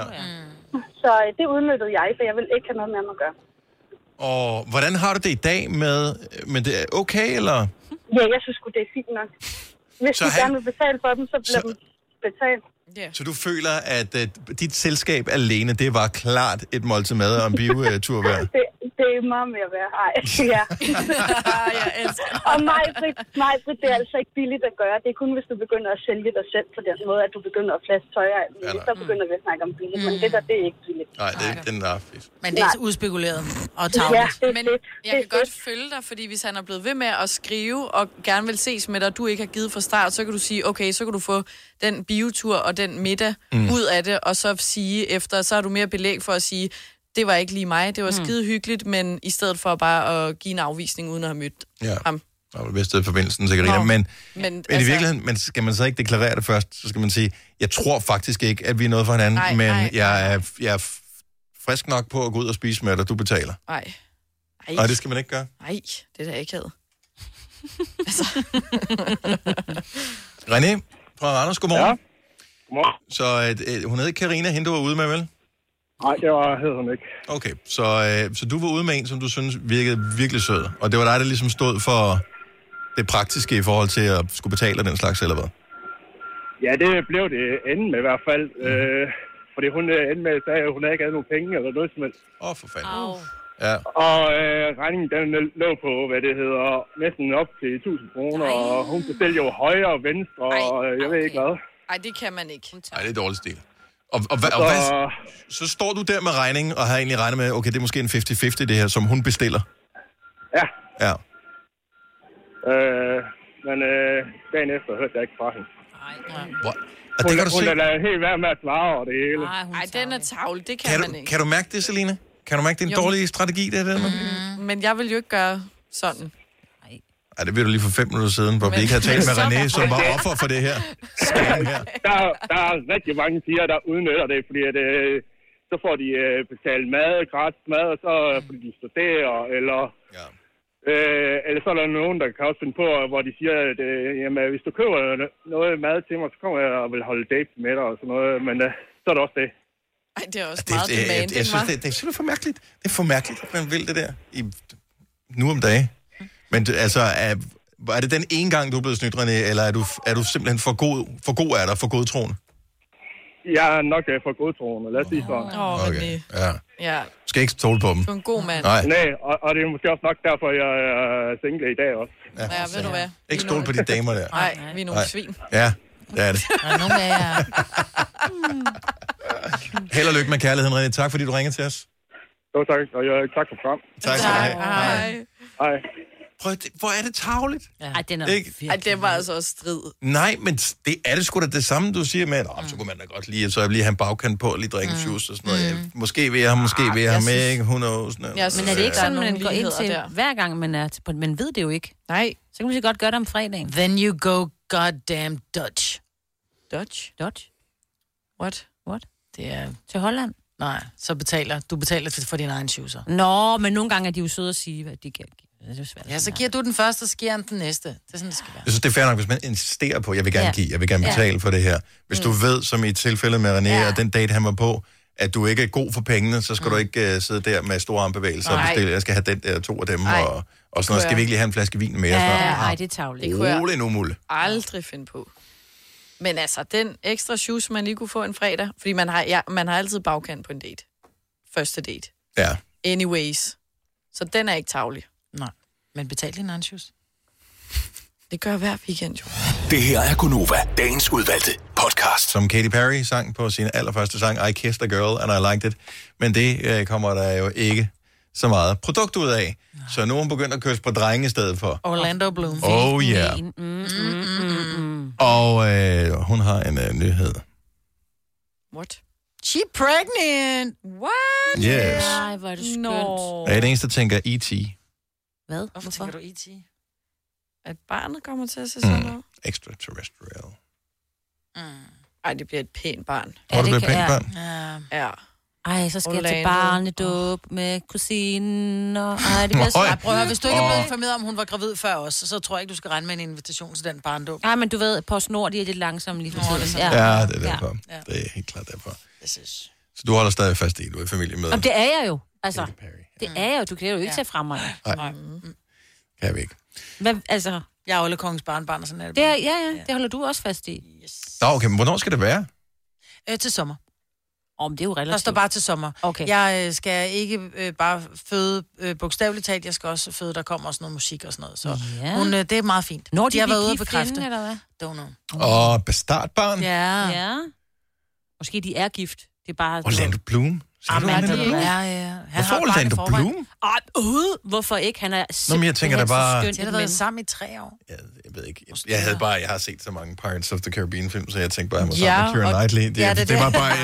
Så det udnyttede jeg, for jeg ville ikke have noget med ham at gøre. Og hvordan har du det i dag med det? Okay, eller? Ja, jeg synes det er fint nok. Hvis du gerne vil betale for dem, så bliver dem betalt. Yeah. Så du føler, at dit selskab alene, det var klart et måltid mad og en biotur værd? Det er meget mere værd. Ej, ja. Jeg elsker det. Og Maj-Brit, det er altså ikke billigt at gøre. Det er kun, hvis du begynder at sælge dig selv på den måde, at du begynder at flaske tøj og alt muligt. Så begynder vi at snakke om billigt. Men det der, det er ikke billigt. Nej, den er fisk. Men det er udspekuleret og tavligt. Ja, Men jeg kan godt følge dig, fordi hvis han er blevet ved med at skrive og gerne vil ses med dig, og du ikke har givet fra start, så kan du sige, okay, så kan du få den biotur og den middag ud af det, og så sige efter, så har du mere belæg for at sige, det var ikke lige mig, det var skide hyggeligt, men i stedet for bare at give en afvisning, uden at have mødt ham. Det var det bedste forbindelsen, Karina. Men i virkeligheden, men skal man så ikke deklarere det først, så skal man sige, jeg tror faktisk ikke, at vi er noget for hinanden, jeg er frisk nok på at gå ud og spise med dig, du betaler. Nej, det skal man ikke gøre. Nej, det er da ikke havde. René fra Randers, godmorgen. Ja, godmorgen. Så hun hed ikke Karina, hende du var ude med, vel? Nej, det hed hun ikke. Okay, så du var ude med en, som du synes virkede virkelig sød, og det var dig, der ligesom stod for det praktiske i forhold til at skulle betale den slags, eller hvad? Ja, det blev det enden med i hvert fald. Fordi hun endte med at sige, at hun ikke havde nogen penge eller noget som helst. For fanden. Ja. Og regningen den lå på, hvad det hedder, næsten op til 1.000 kroner, og hun bestilte jo højre og venstre, og jeg ved ikke hvad. Nej, det kan man ikke. Nej, det er dårlig stil. Og så står du der med regningen, og har egentlig regnet med, okay, det er måske en 50-50 det her, som hun bestiller. Ja. Ja. Men dagen efter hørte jeg ikke fra hende. Og det kan du se. Hun er da helt værd med at svare over det hele. Nej, den er tavlig, det kan man ikke. Kan du mærke det, Selina? Kan du mærke, det er en dårlig strategi, det der? Men jeg vil jo ikke gøre sådan. Ej, det ved du lige for 5 minutter siden, hvor vi ikke havde talt med René, som var offer for det her. Der er rigtig mange piger, der udnytter det, fordi at, så får de betalt mad, gratis mad, og så fordi de studerer, eller så er der nogen, der kan også finde på, hvor de siger, at jamen, hvis du køber noget mad til mig, så kommer jeg og vil holde date med dig og sådan noget, men så er det også det. Ej, det er også meget demanding, jeg synes, det er simpelthen for mærkeligt. Det er for mærkeligt, at man vil det der nu om dagen. Men altså, er det den ene gang, du er blevet snydt, René, eller er du simpelthen for god af dig, for godtroende? Jeg er nok for godtroende, lad os sige sådan. Okay, ja. Ja. Du skal ikke stole på dem. Du er en god mand. Nej, og det er måske også nok derfor, jeg er single i dag også. Ja, ved du hvad? Ikke stole på de damer der. Nej, vi er nogle svin. Ja, det er det. Der er nogle af jer. Held og lykke med kærligheden, René. Tak, fordi du ringede til os. Jo, tak. Og tak for frem. Tak skal du have. Hej. Prøv, hvor er det tarveligt. Ej, det var altså også strid. Nej, men det er det sgu da det samme, du siger med, at så kunne man da godt lige, så jeg lige have en bagkant på, og lige drikke en juice og sådan noget. Måske vil jeg ham, ikke? 100 Men er det ikke sådan, man går ind til hver gang, man er til, man ved det jo ikke? Nej. Så kan man lige godt gøre det om fredagen. Then you go goddamn Dutch. Dutch? What? Det er... Til Holland? Nej, så du betaler for din egen shoeser. Nå, men nogle gange er de jo søde at sige, hvad de kan. Det er svært. Ja, så giver du den første, og så giver han den næste. Det er sådan, det skal være. Jeg synes, det er fair nok, hvis man insisterer på, jeg vil gerne give, jeg vil gerne betale for det her. Hvis du ved, som i tilfældet med René, og den date, han var på, at du ikke er god for pengene, så skal du ikke sidde der med store armbevægelser og bestille, jeg skal have den der 2 af dem, og sådan noget. Skal vi ikke lige have en flaske vin mere? Nej, det er tavligt. Rolig nu, Mulle. Aldrig finde på. Men altså, den ekstra shoes, man lige kunne få en fredag, fordi man har altid bagkant på en date. Første date. Ja. Anyways. Så den er ikke tavlig. Nej. Men betal din egen shoes. Det gør hver weekend jo. Det her er Gunova, dagens udvalgte podcast. Som Katy Perry sang på sin allerførste sang, I Kissed a Girl, and I Liked It. Men det kommer der jo ikke så meget produkt ud af. Så nu er hun begyndt at kysse på drenge i stedet for. Orlando Bloom. Oh yeah. Og hun har en nyhed. What? She pregnant. What? Yes. Nej, hvor er det skønt. Jeg er det eneste, der tænker E.T. Hvad? Hvorfor tænker du E.T.? At barnet kommer til at se sådan noget? Extraterrestrial. Ej, det bliver et pænt barn. Har du blevet pænt barn? Ja. Ej, så skal jeg til barnedåb med kusinen, og ej, det bliver så... Prøv at høre, hvis du ikke er blevet informeret om, hun var gravid før os, så tror jeg ikke, du skal regne med en invitation til den barndåb. Nej, men du ved, PostNord, de er lidt langsomme lige for tiden. Ja, det er derfor. Ja. Det er helt klart derfor. Så du holder stadig fast i, du er i familie med. Jamen, det er jeg jo. Altså, det er jeg jo. Du kan jo ikke tage fra mig. Nej, kan vi ikke. Hvad, altså... Jeg er Olle Kongens barnbarn, og sådan er det. Ja, det holder du også fast i. Yes. Nå, okay, men hvornår skal det være? Til sommer. Det er jo relativt. Der står bare til sommer. Okay. Jeg skal ikke bare føde bogstaveligt talt, jeg skal også føde, der kommer også noget musik og sådan noget. Så det er meget fint. Når de har været ude at gift bekræfte. inden, eller hvad? Don't know. Bastardbarn. Ja. Måske de er gift. Det er bare... Orlando Bloom. Hvorfor Orlando Bloom? Hvorfor ikke? Han er men jeg tænker da bare... De har været sammen i 3 år. Jeg ved ikke. Jeg har set så mange Pirates of the Caribbean film, så jeg tænkte bare, at jeg var sammen med Keira Knightley. Det var bare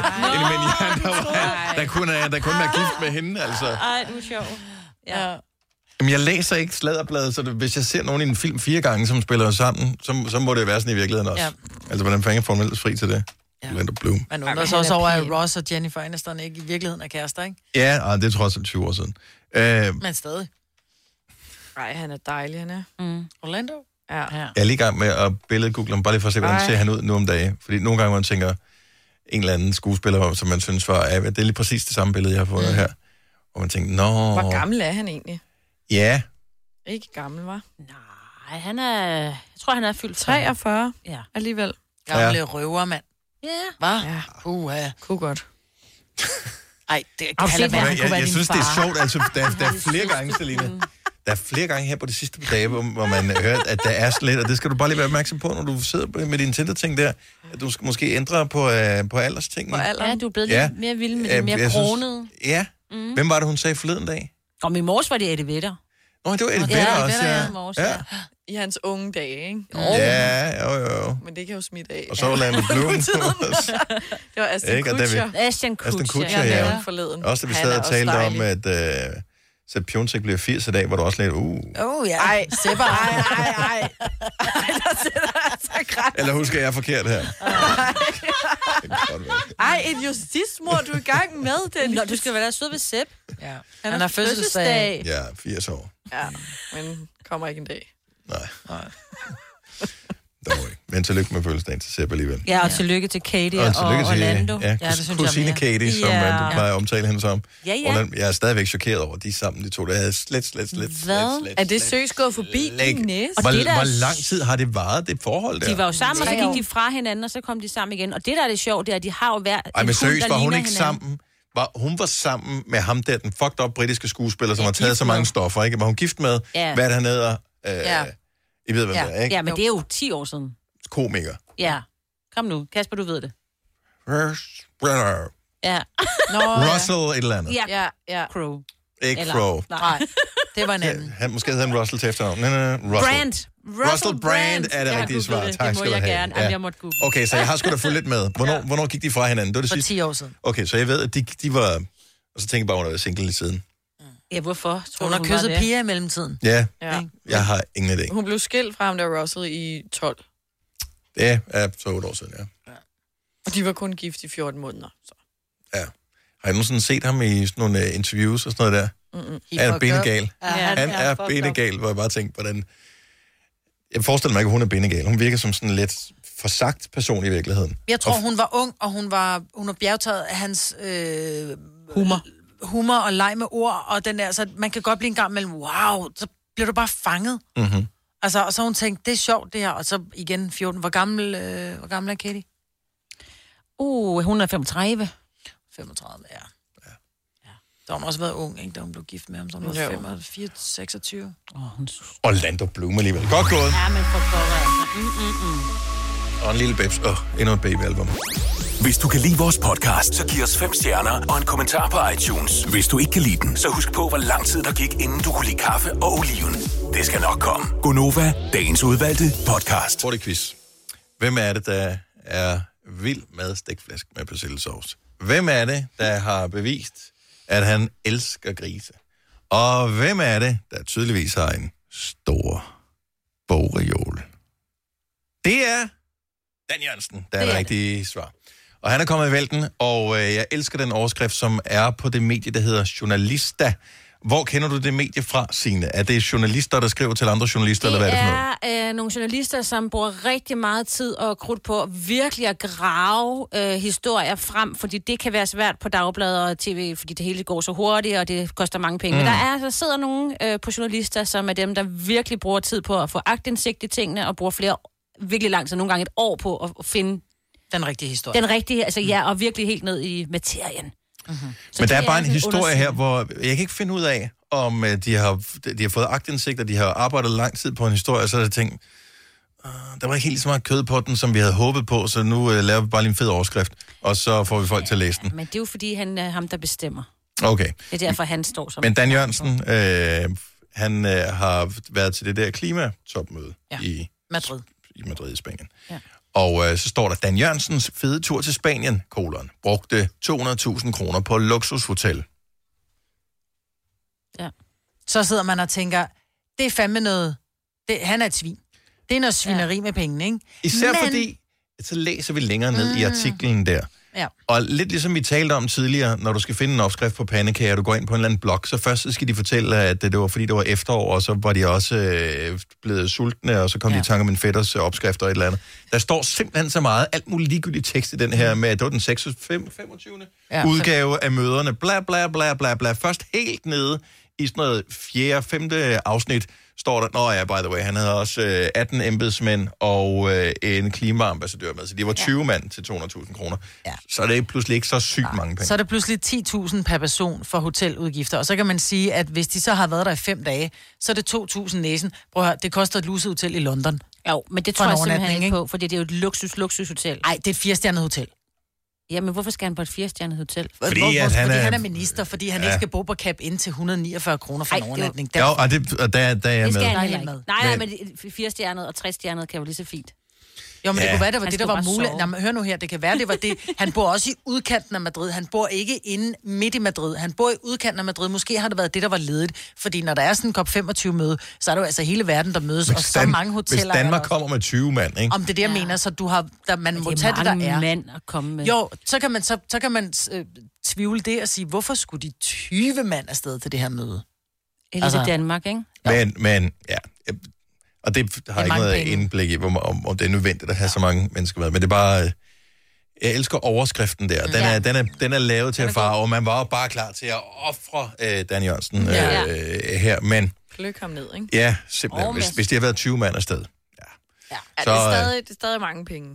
en der kunne være gift med hende, altså. Ej, du er sjov. Ja. Jamen, jeg læser ikke sladderbladet, så hvis jeg ser nogen i en film 4 gange, som spiller sammen, så må det være sådan i virkeligheden også. Ja. Altså, hvordan fanden får man ellers fri til det? Orlando Bloom. Man undrer sig også over, at Ross og Jennifer Aniston ikke i virkeligheden er kærester, ikke? Ja, det tror jeg også 20 år siden. Men stadig. Nej, han er dejlig, han er. Orlando? Ja. Jeg er lige i gang med at billedgoogle ham, bare lige for at se, hvordan ser han ud nu om dagen. Fordi nogle gange, man tænker, en eller anden skuespiller, som man synes var, det er lige præcis det samme billede, jeg har fået her. Og man tænker, Hvor gammel er han egentlig? Ja. Ikke gammel, var? Nej, han er... Jeg tror, han er fyldt 43. Ja. Alligevel. Gamle røver, mand. Ja. Hvad? Ja. Kunne godt. Ej, det kan heller være, han kunne være jeg din synes, far. det er sjovt. Altså, der er flere gange, Selina. Der er flere gange her på de sidste dage, hvor man hører, at der er slet, og det skal du bare lige være opmærksom på, når du sidder med dine Tinder-ting der, at du skal måske ændre på alderstingene. Ja, du er blevet lidt mere vild med det mere kronede. Ja. Hvem var det, hun sagde forleden dag? Og min mors var det Eddie Vedder. Nå, det var Eddie Vedder også, ja. I hans unge dage, ikke? Ja, jo. Men det kan jo smitte af. Og så Orlando Bloom. Det var Ashton Kutcher. Ja. Forleden. Også da vi stadig talte om, at Sepp Piontek bliver 80 i dag, var du også lidt, ja. Ej, Sepper. Ej. Der sætter altså græt. Eller husker jeg forkert her? Ej, et justitsmord, du er i gang med, Dennis. Nå, du skal være der sød ved Sepp. Ja. Han har fødselsdag. Ja, 80 år. Ja, men kommer ikke en dag. Nej. Men tillykke med fødselsdagen til Sepp alligevel. Ja, og tillykke til Katie og Orlando. Ja, det synes kusine Katie, som man plejer at omtale hende som. Ja. Jeg er stadigvæk chokeret over, at de sammen, de to, der havde slet. Er det seriøst gået forbi din næse? Hvor lang tid har det varet, det forhold der? De var jo sammen, og så gik de fra hinanden, og så kom de sammen igen. Og det, der er det sjovt, det er, at de har jo hver... Ej, men seriøst, var hun ikke sammen? Hun var sammen med ham der, den fucked up britiske skuespiller, som har taget så mange stoffer, ikke? Var hun gift med? Ja. Hvad er det, han hedder? I ved, hvad det er, ikke? Ja, men det er jo 10 år siden. Komiker. Ja. Kom nu. Kasper, du ved det. Brenner. Ja. Russell et eller andet. Ja. Crowe. Ikke Crowe. Nej, det var en anden. Måske hedder han Russell til efternavn. Russell. Brand. Russell Brand er det rigtige svar. Tak skal du have. Gerne. Ja. Jeg måtte google. Okay, så jeg har sgu da fulgt lidt med. Hvornår gik de fra hinanden? Det var det for sidste. 10 år siden. Okay, så jeg ved, at de var... Og så tænkte jeg bare, hun havde været single lige siden. Ja, hvorfor? Hun har kysset Pia i mellemtiden. Ja, jeg har ingen idé. Hun blev skilt fra ham der Russell i 12. Det er så 8 år siden, ja. Og de var kun gift i 14 måneder. Så. Ja. Har I nogensinde set ham i sådan nogle interviews og sådan noget der? Er han benegal? Ja, han er benegal, hvor jeg bare tænkte, hvordan... Jeg forestiller mig ikke, at hun er benegal. Hun virker som sådan en lidt forsagt person i virkeligheden. Jeg tror, hun var ung, og hun var bjergtaget af hans... humor og leg med ord, og den der, så man kan godt blive en gang mellem, wow, så bliver du bare fanget. Mm-hmm. Altså, og så hun tænkte, det er sjovt det her, og så igen 14. Hvor gammel er Katie? Hun er 35. 35, ja. Der har hun også været ung, ikke, da hun blev gift med ham, så hun var 26. Orlando Bloom alligevel. Godt gået. Ja, men for Og en lille babes. Endnu et babyalbum. Hvis du kan lide vores podcast, så giv os 5 stjerner og en kommentar på iTunes. Hvis du ikke kan lide den, så husk på, hvor lang tid der gik, inden du kunne lide kaffe og oliven. Det skal nok komme. Gonova, dagens udvalgte podcast. Hurtig quiz. Hvem er det, der er vild med stegflæsk med persillesauce? Hvem er det, der har bevist, at han elsker grise? Og hvem er det, der tydeligvis har en stor bogreol? Det er Dan Jørgensen, der er det rigtige svar. Og han er kommet i vælten, og jeg elsker den overskrift, som er på det medie, der hedder Journalista. Hvor kender du det medie fra, Signe? Er det journalister, der skriver til andre journalister, eller hvad er det for noget? Det er nogle journalister, som bruger rigtig meget tid og krudt på virkelig at grave historier frem, fordi det kan være svært på dagblader og tv, fordi det hele går så hurtigt, og det koster mange penge. Men der sidder nogle på journalister, som er dem, der virkelig bruger tid på at få aktindsigt i tingene, og bruger virkelig lang tid, nogle gange et år på at finde Den rigtige historie. Den rigtige, altså ja, og virkelig helt ned i materien. Mm-hmm. Men der er bare en historie her, hvor jeg kan ikke finde ud af, om de har fået aktindsigt, og de har arbejdet lang tid på en historie, så har jeg tænkt, der var ikke helt så meget kød på den, som vi havde håbet på, så nu laver vi bare lige en fed overskrift, og så får vi folk til at læse den. Men det er jo fordi, han er ham, der bestemmer. Okay. Det er derfor, han står som... Men Dan Jørgensen, han har været til det der klimatopmøde i Madrid i Spanien. Ja. Og så står der, Dan Jørgensens fede tur til Spanien, brugte 200.000 kroner på luksushotel. Ja. Så sidder man og tænker, det er fandme noget... han er et svin. Det er noget svineri med pengene, ikke? Især fordi, så læser vi længere ned i artiklen der. Ja. Og lidt ligesom vi talte om tidligere, når du skal finde en opskrift på pandekager, du går ind på en eller anden blog, så først så skal de fortælle, at det var fordi det var efterår, og så var de også blevet sultne, og så kom de i tanke om en fætters opskrift og et eller andet. Der står simpelthen så meget, alt muligt ligegyldigt tekst i den her med, at det var den 25. udgave af møderne, bla bla bla bla bla. Først helt nede i sådan noget 4. 5. afsnit, står der, by the way, han havde også 18 embedsmænd og en klimaambassadør med, så de var 20 mand til 200.000 kroner. Ja. Så er det pludselig ikke så sygt mange penge. Så er det pludselig 10.000 per person for hoteludgifter, og så kan man sige, at hvis de så har været der i 5 dage, så er det 2.000 næsen. Prøv at høre, det koster et lusehotel i London. Jo, men det tror jeg simpelthen ikke på, fordi det er jo et luksushotel. Nej, det er et 4-stjernet hotel. Jamen, hvorfor skal han på et 4-stjernet hotel? Fordi han er minister, fordi han ikke skal bo på Cap ind til 149 kroner for en overnatning. Jo, og der er jeg med. Det skal han heller ikke. Nej, men 4-stjernet og 3-stjernet kan jo lige så fint. Jo, men det kunne være, det var det, der var muligt. Nå, hør nu her, det kan være, det var det. Han bor også i udkanten af Madrid. Han bor ikke inde midt i Madrid. Han bor i udkanten af Madrid. Måske har det været det, der var ledigt. Fordi når der er sådan en COP25-møde, så er det jo altså hele verden, der mødes. Og så mange hoteller. Hvis Danmark kommer med 20 mand, ikke? Om det er det, jeg mener, så du har... man må tage det, der er. Mand at komme med. Jo, så kan man tvivle det og sige, hvorfor skulle de 20 mand afsted til det her møde? Eller altså, Danmark, ikke? Men ja... Og det har ikke noget indblik i, om det er nødvendigt at have så mange mennesker med. Men det er bare... Jeg elsker overskriften der. Den er lavet til at fare, og man var jo bare klar til at ofre Dan Jørgensen her. Men... Lykke ham ned, ikke? Ja, simpelthen. Hvis de har været 20 mand afsted. Så, det er stadig mange penge.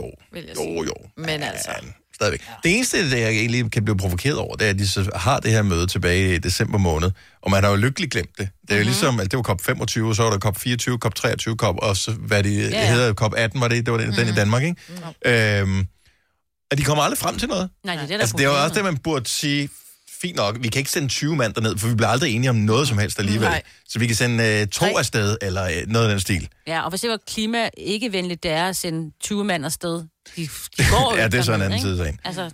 Jo. Men altså... Stadigvæk. Ja. Det eneste, der jeg egentlig kan blive provokeret over, det er, at de så har det her møde tilbage i december måned, og man har jo lykkeligt glemt det. Det er jo ligesom, at det var COP25, så var der COP24, COP23, og så, hvad det hedder, COP18, var det var den i Danmark, ikke? Og de kommer aldrig frem til noget. Nej, det er altså, det er jo også det, man burde sige, fint nok, vi kan ikke sende 20 mand derned, for vi bliver aldrig enige om noget som helst alligevel. Nej. Så vi kan sende 2 afsted, eller noget af den stil. Ja, og hvis det var klima ikke venligt, det er at sende 20 mand afsted. De går ja, det er så en anden side af en. Altså,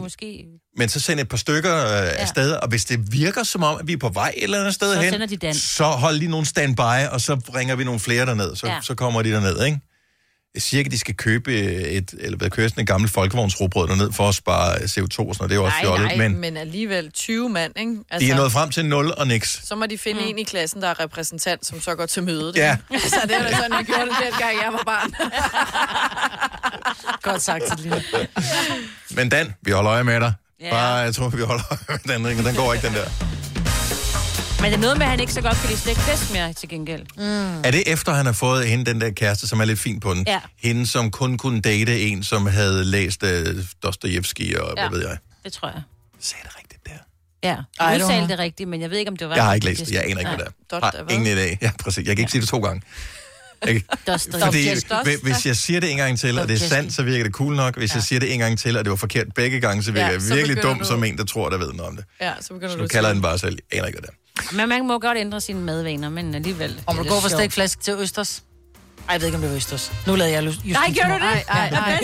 men så send et par stykker afsted, og hvis det virker som om, at vi er på vej et eller andet sted hen, så hold lige nogle standby, og så bringer vi nogle flere derned, så kommer de derned, ikke? Jeg siger ikke, at de skal købe køre sådan et gammelt folkevognsrobrød derned for at spare CO2 og sådan noget. Det er jo også fjollet. Men alligevel 20 mand, ikke? Altså, de er nået frem til 0 og niks. Så må de finde en i klassen, der er repræsentant, som så går til mødet. Ja. Så det er sådan, jeg gjorde det dengang, jeg var barn. Godt sagt til Lille. Men Dan, vi holder øje med dig. Bare, jeg tror, vi holder øje med den. Den går ikke, den der. Men det er noget med, at han ikke så godt kan lide stegt flæsk mere til gengæld. Er det efter, han har fået hende, den der kæreste, som er lidt fin på den? Ja. Hende, som kun kunne date en, som havde læst Dostojevskij og hvad ved jeg? Det tror jeg. Sagde det rigtigt der? Ja, udtalte det rigtigt, men jeg ved ikke, om det var... Jeg har ikke læst det. Jeg aner ikke, hvad det er. Har ingen idé. Ja, præcis. Jeg kan ikke sige det 2 gange. Fordi hvis jeg siger det en gang til, og det er sandt, så virker det cool nok. Hvis jeg siger det en gang til, og det var forkert begge gange, så virker jeg virkelig dum som en, der tror, der ved noget om det. Ja, så du kalder den bare selv. Jeg aner ikke, hvad det er. Men man må godt ændre sine madvaner, men alligevel... Om du går fra stegt flæsk til østers? Ej, jeg ved ikke, om det var østers. Nu lavede jeg just... Nej, gjorde du det? Nej.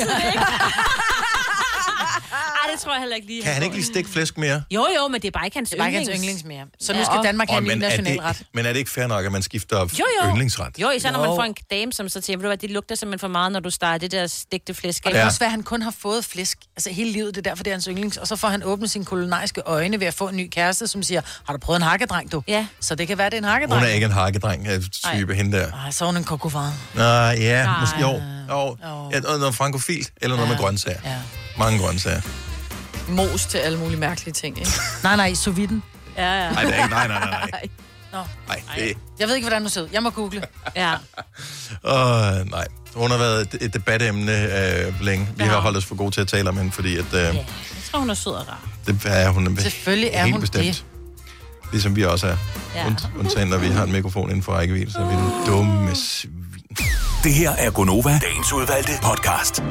Det tror jeg heller ikke lige. Kan han ikke lige stikke flæsk mere? Jo, men det er bare ikke hans yndlings mere. Så nu skal Danmark have en ny nationalret. Men er det ikke fair nok, at man skifter yndlingsret? Jo, især når man får en dame, som så tænker, det lugter simpelthen for meget, når du starter det der stegte flæsk. Og det kan også være, at han kun har fået flæsk. Altså hele livet, det er derfor, det er hans yndlings. Og så får han åbnet sine kulinariske øjne ved at få en ny kæreste, som siger, har du prøvet en hakkedreng, du? Ja. Så det kan være, det er en hakkedreng. Hun er ikke en hakkedreng-type, hende der. Nej, så er hun en kokofar. Måske jo. Noget frankofilt, eller noget med grøntsager. Ja. Mange grøntsager. Mos til alle mulige mærkelige ting, ikke? Nej, sous viden. Ja. Nej, det er ikke. Nej. Nå. Nej, det... Jeg ved ikke, hvordan du ser ud. Jeg må google. Ja. Nej. Hun har været et debatemne længe. Vi har holdt os for gode til at tale om hende, fordi at... Jeg tror, hun er sød og rar. Det er hun Selvfølgelig er helt hun bestemt. det. Ligesom vi også er. Ja. Undtagen, når vi har en mikrofon inden for rækkevidde, så er vi den dumme svin. Det her er Gonova, dagens udvalgte podcast.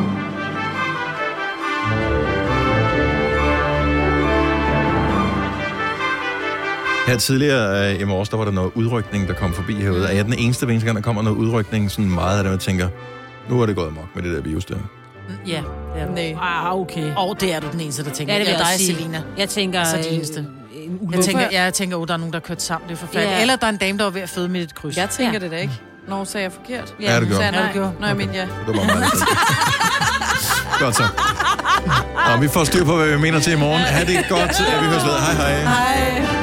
Her tidligere i morges, der var der noget udrykning, der kom forbi herude. Er jeg den eneste gang, der kommer noget udrykning, sådan meget af det, man tænker, nu er det gået amok med det der virus der. Ja, det er du. Nej. Okay. Og det er du den eneste, der tænker. Ja, det vil dig, jeg også sige. Selina. Jeg tænker... Så det eneste. Jeg tænker, der er nogen, der er kørt sammen. Det er forfærdeligt. Ja. Eller der er en dame, der er ved at føde midt i et kryds. Jeg tænker det da ikke. Nå, sagde jeg forkert? Ja, det gjorde. Sagde jeg Ja, det nej. Nå, jeg mener ja. Det var meget. Godt så. Og vi får styr på, hvad vi mener til i morgen. Ha' det godt. Vi høres ved. Hej hej. Hej.